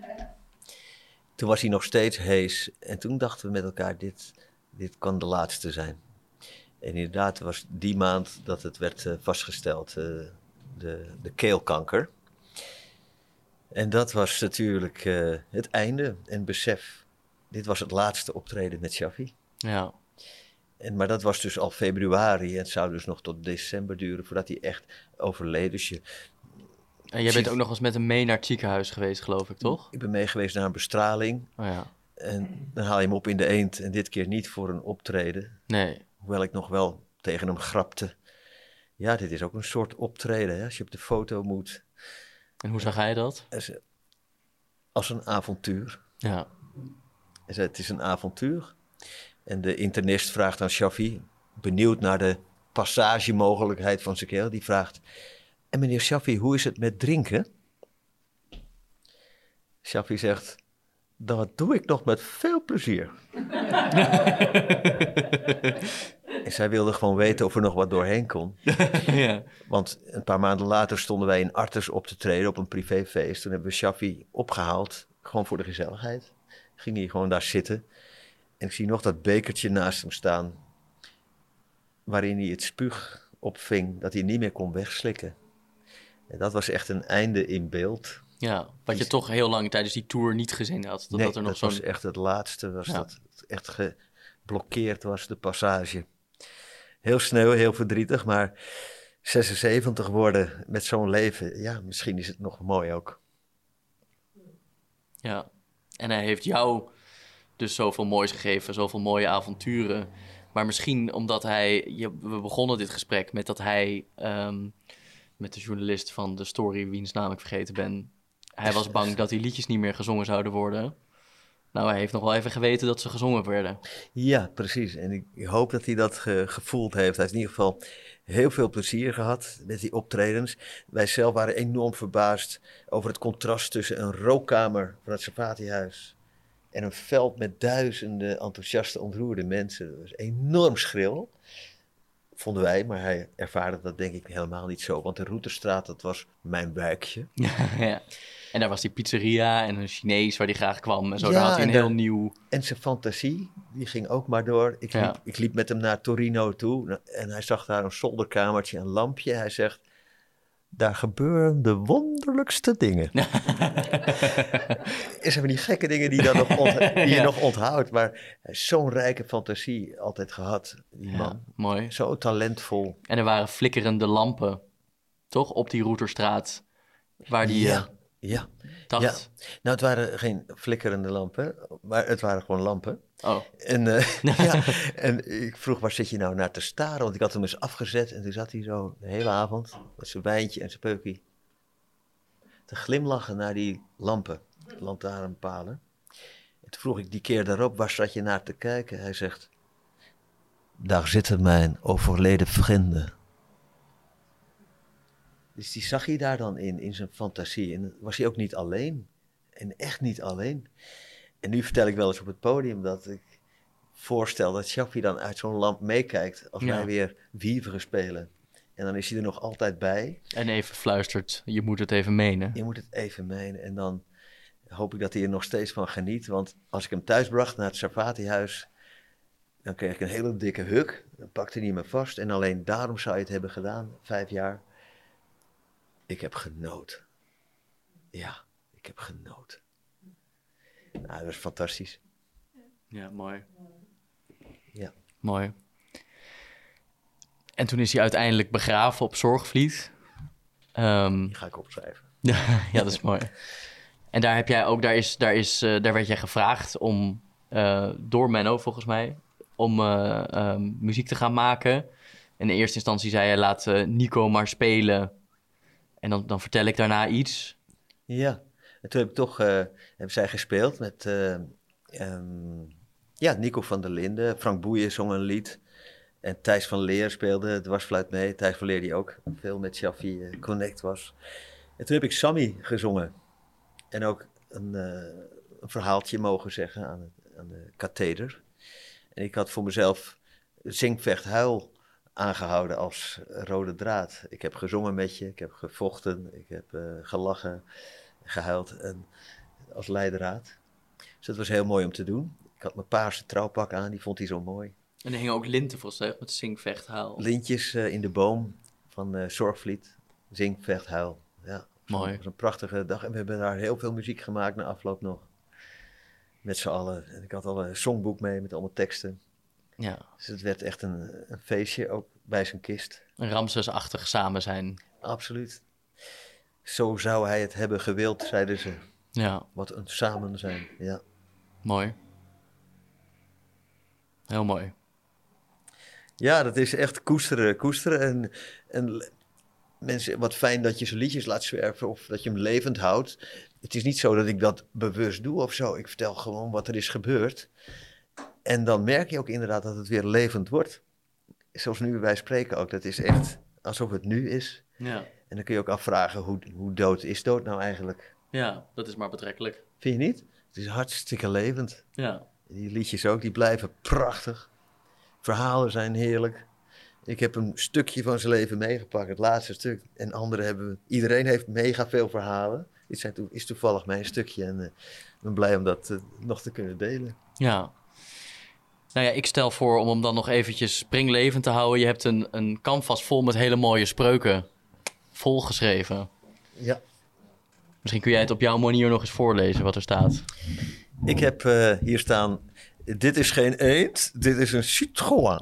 Toen was hij nog steeds hees. En toen dachten we met elkaar, dit, dit kan de laatste zijn. En inderdaad was die maand dat het werd uh, vastgesteld, uh, de, de keelkanker. En dat was natuurlijk uh, het einde en besef. Dit was het laatste optreden met Shaffi. Ja. En, maar dat was dus al februari en het zou dus nog tot december duren voordat hij echt overleed. Dus je... En jij bent ook nog eens met hem mee naar het ziekenhuis geweest, geloof ik, toch? Ik ben mee geweest naar een bestraling. Oh ja. En dan haal je hem op in de eend en dit keer niet voor een optreden. Nee. Hoewel ik nog wel tegen hem grapte. Ja, dit is ook een soort optreden, hè? Als je op de foto moet. En hoe zag hij dat? Als, als een avontuur. Ja. Hij zei, het is een avontuur. En de internist vraagt aan Shafi, benieuwd naar de passagemogelijkheid van zijn keel, die vraagt, en meneer Shafi, hoe is het met drinken? Shafi zegt, dat doe ik nog met veel plezier. En zij wilde gewoon weten of er nog wat doorheen kon. Ja. Want een paar maanden later stonden wij in Artes op te treden op een privéfeest. Toen hebben we Shafi opgehaald, gewoon voor de gezelligheid. Ging hij gewoon daar zitten. En ik zie nog dat bekertje naast hem staan, waarin hij het spuug opving, dat hij niet meer kon wegslikken. En dat was echt een einde in beeld. Ja, wat je toch heel lang tijdens die tour niet gezien had. Dat, nee, dat er nog dat zo'n... was echt het laatste, was Ja. dat het echt geblokkeerd was, de passage. Heel sneu, heel verdrietig, maar zesenzeventig worden met zo'n leven, ja, misschien is het nog mooi ook. Ja, en hij heeft jou dus zoveel moois gegeven, zoveel mooie avonturen. Maar misschien omdat hij... Je, we begonnen dit gesprek met dat hij... Um, met de journalist van de story, wiens naam ik vergeten ben. Hij was bang dat die liedjes niet meer gezongen zouden worden. Nou, hij heeft nog wel even geweten dat ze gezongen werden. Ja, precies. En ik, ik hoop dat hij dat ge, gevoeld heeft. Hij heeft in ieder geval heel veel plezier gehad met die optredens. Wij zelf waren enorm verbaasd over het contrast tussen een rookkamer van het Sarfati-huis en een veld met duizenden enthousiaste, ontroerde mensen. Dat was enorm schril, vonden wij, maar hij ervaarde dat denk ik helemaal niet zo. Want de Routerstraat, dat was mijn wijkje. Ja. En daar was die pizzeria en een Chinees waar hij graag kwam. En zo, Ja, daar had hij een en heel de- nieuw... En zijn fantasie, die ging ook maar door. Ik liep, Ja. ik liep met hem naar Torino toe en hij zag daar een zolderkamertje, een lampje. Hij zegt, daar gebeuren de wonderlijkste dingen. Er zijn van die gekke dingen die, dan nog ont- die je Ja. nog onthoudt. Maar hij heeft zo'n rijke fantasie altijd gehad, die Ja, man. mooi. Zo talentvol. En er waren flikkerende lampen, toch? Op die Routerstraat. Waar die ja, eh, ja. dacht... Ja. Nou, het waren geen flikkerende lampen, maar het waren gewoon lampen. Oh, En, eh, ja, en ik vroeg, waar zit je nou naar te staren? Want ik had hem eens afgezet en toen zat hij zo de hele avond met zijn wijntje en zijn peukie te glimlachen naar die lampen, lantaarnpalen. En toen vroeg ik die keer daarop, waar zat je naar te kijken? Hij zegt, daar zitten mijn overleden vrienden. Dus die zag hij daar dan in, in zijn fantasie. En was hij ook niet alleen. En echt niet alleen. En nu vertel ik wel eens op het podium dat ik voorstel dat Shafi dan uit zo'n lamp meekijkt als Ja. wij weer Vivre spelen. En dan is hij er nog altijd bij. en even fluistert, je moet het even menen. Je moet het even menen. En dan hoop ik dat hij er nog steeds van geniet. Want als ik hem thuis bracht naar het Sarfati-huis, dan kreeg ik een hele dikke huk. Dan pakte hij me vast. En alleen daarom zou je het hebben gedaan, vijf jaar. Ik heb genoten. Ja, ik heb genoten. Nou, dat was fantastisch. Ja, mooi. Ja. Mooi. En toen is hij uiteindelijk begraven op Zorgvliet. Ehm, Die ga ik opschrijven. ja, dat is mooi. En daar heb jij ook, daar is, daar is, eh, daar werd jij gevraagd om eh, door Menno volgens mij om eh, ehm, muziek te gaan maken. In de eerste instantie zei hij laat eh, Nico maar spelen. En dan, dan vertel ik daarna iets. Ja, en toen heb ik toch, uh, hebben zij gespeeld met, uh, um, ja, Nico van der Linden. Frank Boeien zong een lied. En Thijs van Leer speelde dwarsfluit mee. Thijs van Leer die ook veel met Shafi uh, connect was. En toen heb ik Sammy gezongen. En ook een, uh, een verhaaltje mogen zeggen aan, het, aan de katheder. En ik had voor mezelf zing, vecht, huil aangehouden als rode draad. Ik heb gezongen met je, ik heb gevochten, ik heb uh, gelachen, gehuild en, als leidraad. Dus dat was heel mooi om te doen. Ik had mijn paarse trouwpak aan, die vond hij zo mooi. En er hingen ook linten volgens mij met zing, vecht, huil. Lintjes uh, in de boom van uh, Zorgvliet. Zing, vecht, huil. Ja, mooi. Het was een prachtige dag en we hebben daar heel veel muziek gemaakt na afloop nog. Met z'n allen. En ik had al een songboek mee met allemaal teksten. Ja. Dus het werd echt een, een feestje, ook bij zijn kist. Een Ramses-achtig samen zijn. Absoluut. Zo zou hij het hebben gewild, zeiden ze. Ja. Wat een samen zijn, ja. Mooi. Heel mooi. Ja, dat is echt koesteren, koesteren. En, en mensen, wat fijn dat je zijn liedjes laat zwerven of dat je hem levend houdt. Het is niet zo dat ik dat bewust doe of zo. Ik vertel gewoon wat er is gebeurd. En dan merk je ook inderdaad dat het weer levend wordt. Zoals nu wij spreken ook. Dat is echt alsof het nu is. Ja. En dan kun je ook afvragen, hoe, hoe dood is dood nou eigenlijk? Ja, dat is maar betrekkelijk. Vind je niet? Het is hartstikke levend. Ja. Die liedjes ook, die blijven prachtig. Verhalen zijn heerlijk. Ik heb een stukje van zijn leven meegepakt, het laatste stuk. En anderen hebben, iedereen heeft mega veel verhalen. Dit zijn, is toevallig mijn stukje en uh, ik ben blij om dat uh, nog te kunnen delen. Ja. Nou ja, ik stel voor om hem dan nog eventjes springlevend te houden. Je hebt een, een canvas vol met hele mooie spreuken volgeschreven. Ja. Misschien kun jij het op jouw manier nog eens voorlezen wat er staat. Ik heb uh, hier staan, dit is geen eend, dit is een Citroën.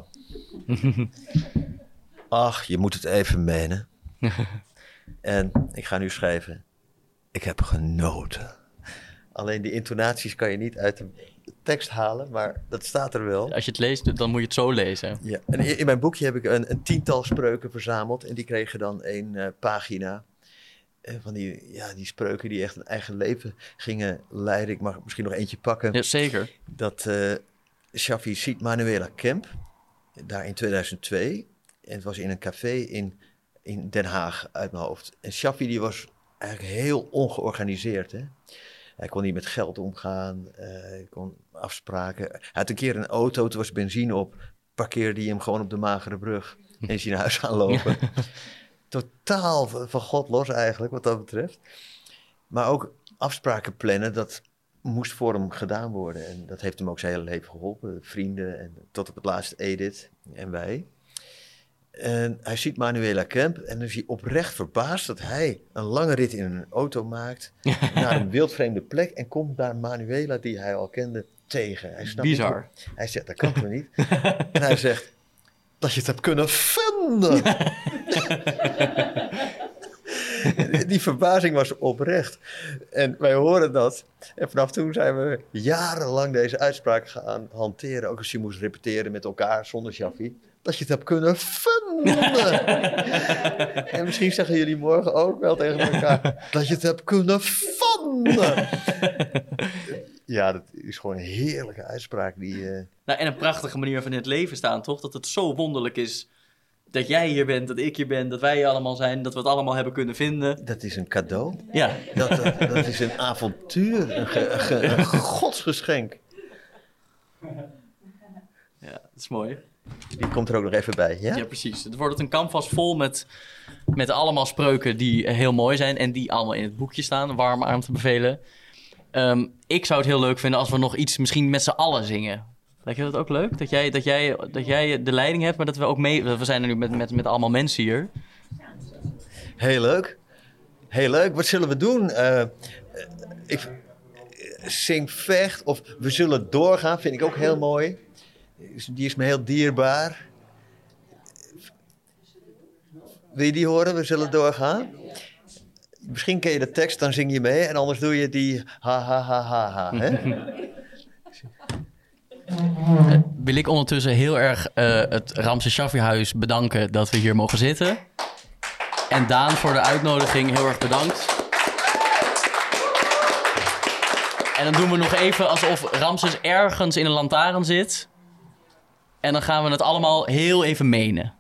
Ach, je moet het even menen. En ik ga nu schrijven, ik heb genoten. Alleen die intonaties kan je niet uit de tekst halen, maar dat staat er wel. Als je het leest, dan moet je het zo lezen. Ja. En in, in mijn boekje heb ik een, een tiental spreuken verzameld en die kregen dan één uh, pagina. En van die, ja, die spreuken die echt een eigen leven gingen leiden. Ik mag misschien nog eentje pakken. Ja, zeker. Dat uh, Shaffi ziet Manuela Kemp, daar in tweeduizend twee. En het was in een café in, in Den Haag uit mijn hoofd. En Shaffi die was eigenlijk heel ongeorganiseerd. Hè? Hij kon niet met geld omgaan, uh, hij kon afspraken. Hij had een keer een auto, er was benzine op. Parkeerde hij hem gewoon op de Magere Brug en is hij naar huis gaan lopen. Totaal van God los eigenlijk, wat dat betreft. Maar ook afspraken plannen, dat moest voor hem gedaan worden. En dat heeft hem ook zijn hele leven geholpen. Vrienden en tot op het laatst Edith en wij. En hij ziet Manuela Kemp en dan is hij oprecht verbaasd dat hij een lange rit in een auto maakt naar een wildvreemde plek en komt daar Manuela, die hij al kende, tegen. Hij snapt Bizar. niet. Hij zegt, dat kan toch niet? En hij zegt, dat je het hebt kunnen vinden. Die verbazing was oprecht. En wij horen dat. En vanaf toen zijn we jarenlang deze uitspraak gaan hanteren. Ook als je moest repeteren met elkaar zonder Shaffi. Dat je het hebt kunnen vinden. En misschien zeggen jullie morgen ook wel tegen elkaar. Dat je het hebt kunnen vinden. Ja, dat is gewoon een heerlijke uitspraak. Die, uh... Nou, en een prachtige manier van in het leven staan, toch? Dat het zo wonderlijk is dat jij hier bent, dat ik hier ben, dat wij hier allemaal zijn, dat we het allemaal hebben kunnen vinden. Dat is een cadeau. Ja. Dat, dat, dat is een avontuur, een, ge, ge, een godsgeschenk. Ja, dat is mooi. Die komt er ook nog even bij, ja? Ja, precies. Het wordt een canvas vol met, met allemaal spreuken die heel mooi zijn en die allemaal in het boekje staan, warm aan te bevelen. Um, ik zou het heel leuk vinden als we nog iets misschien met z'n allen zingen. Lijkt je dat ook leuk? Dat jij, dat, jij, dat jij de leiding hebt, maar dat we ook mee... We zijn er nu met, met, met allemaal mensen hier. Heel leuk. Heel leuk. Wat zullen we doen? Uh, ik zing vecht of we zullen doorgaan, vind ik ook heel mooi. Die is me heel dierbaar. Wil je die horen? We zullen doorgaan. Misschien ken je de tekst, dan zing je mee. En anders doe je die ha ha ha ha ha. Hè? Uh, wil ik ondertussen heel erg uh, het Ramses Shaffi Huis bedanken dat we hier mogen zitten. En Daan voor de uitnodiging, heel erg bedankt. En dan doen we nog even alsof Ramses ergens in een lantaarn zit. En dan gaan we het allemaal heel even menen.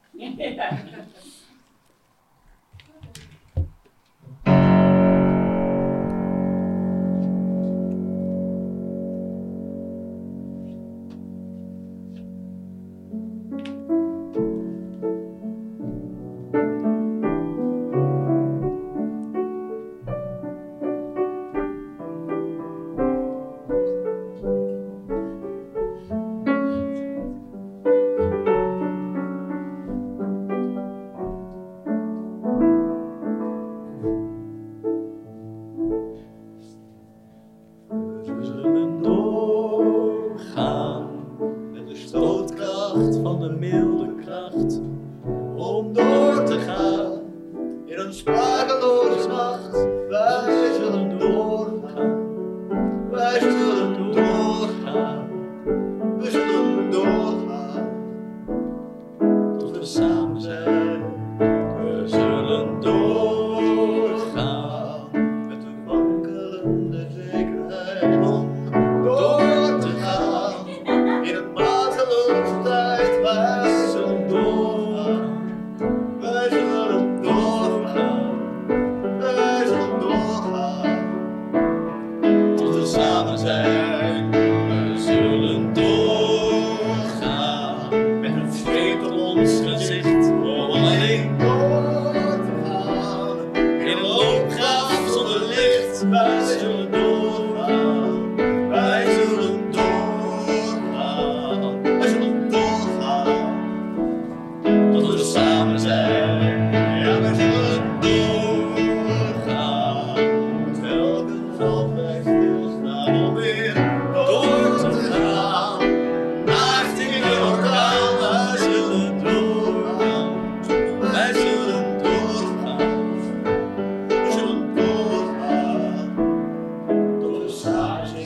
samen zijn. We zullen doorgaan met een vreemd op ons gezicht om alleen door te gaan. In een loopgraaf zonder licht, wij zullen doorgaan. Wij zullen doorgaan. Wij zullen doorgaan tot we samen zijn. Ja, wij zullen doorgaan. Telkens als wij stilstaan om weer door te gaan. Naast in de orkaan, wij zullen doorgaan. Wij zullen doorgaan. We zullen doorgaan tot we samen zijn.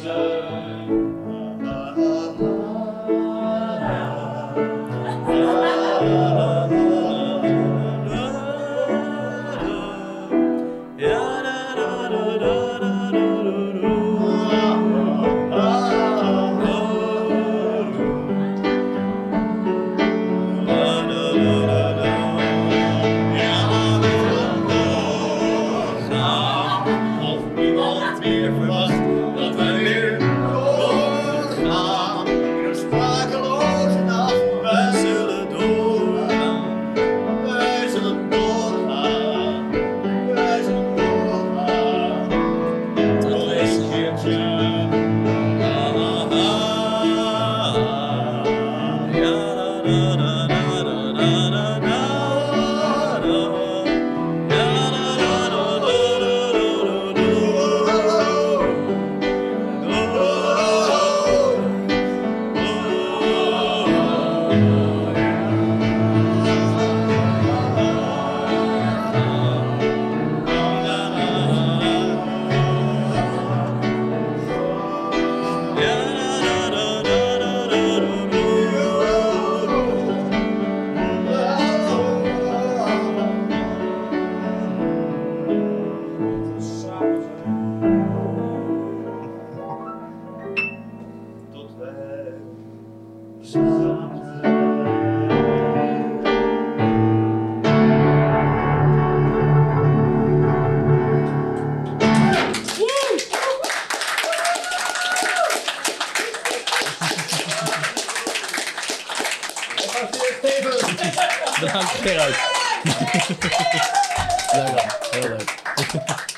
Of niemand meer verwacht dat wij weer doorgaan. In een sprakeloze nacht, wij zullen doorgaan. Wij zullen doorgaan. Wij zullen doorgaan. Tot een keertje. La la la. Ja la la la la la la la la. Tot wij samen zijn. Bedankt Gerard. Leuk man, heel leuk.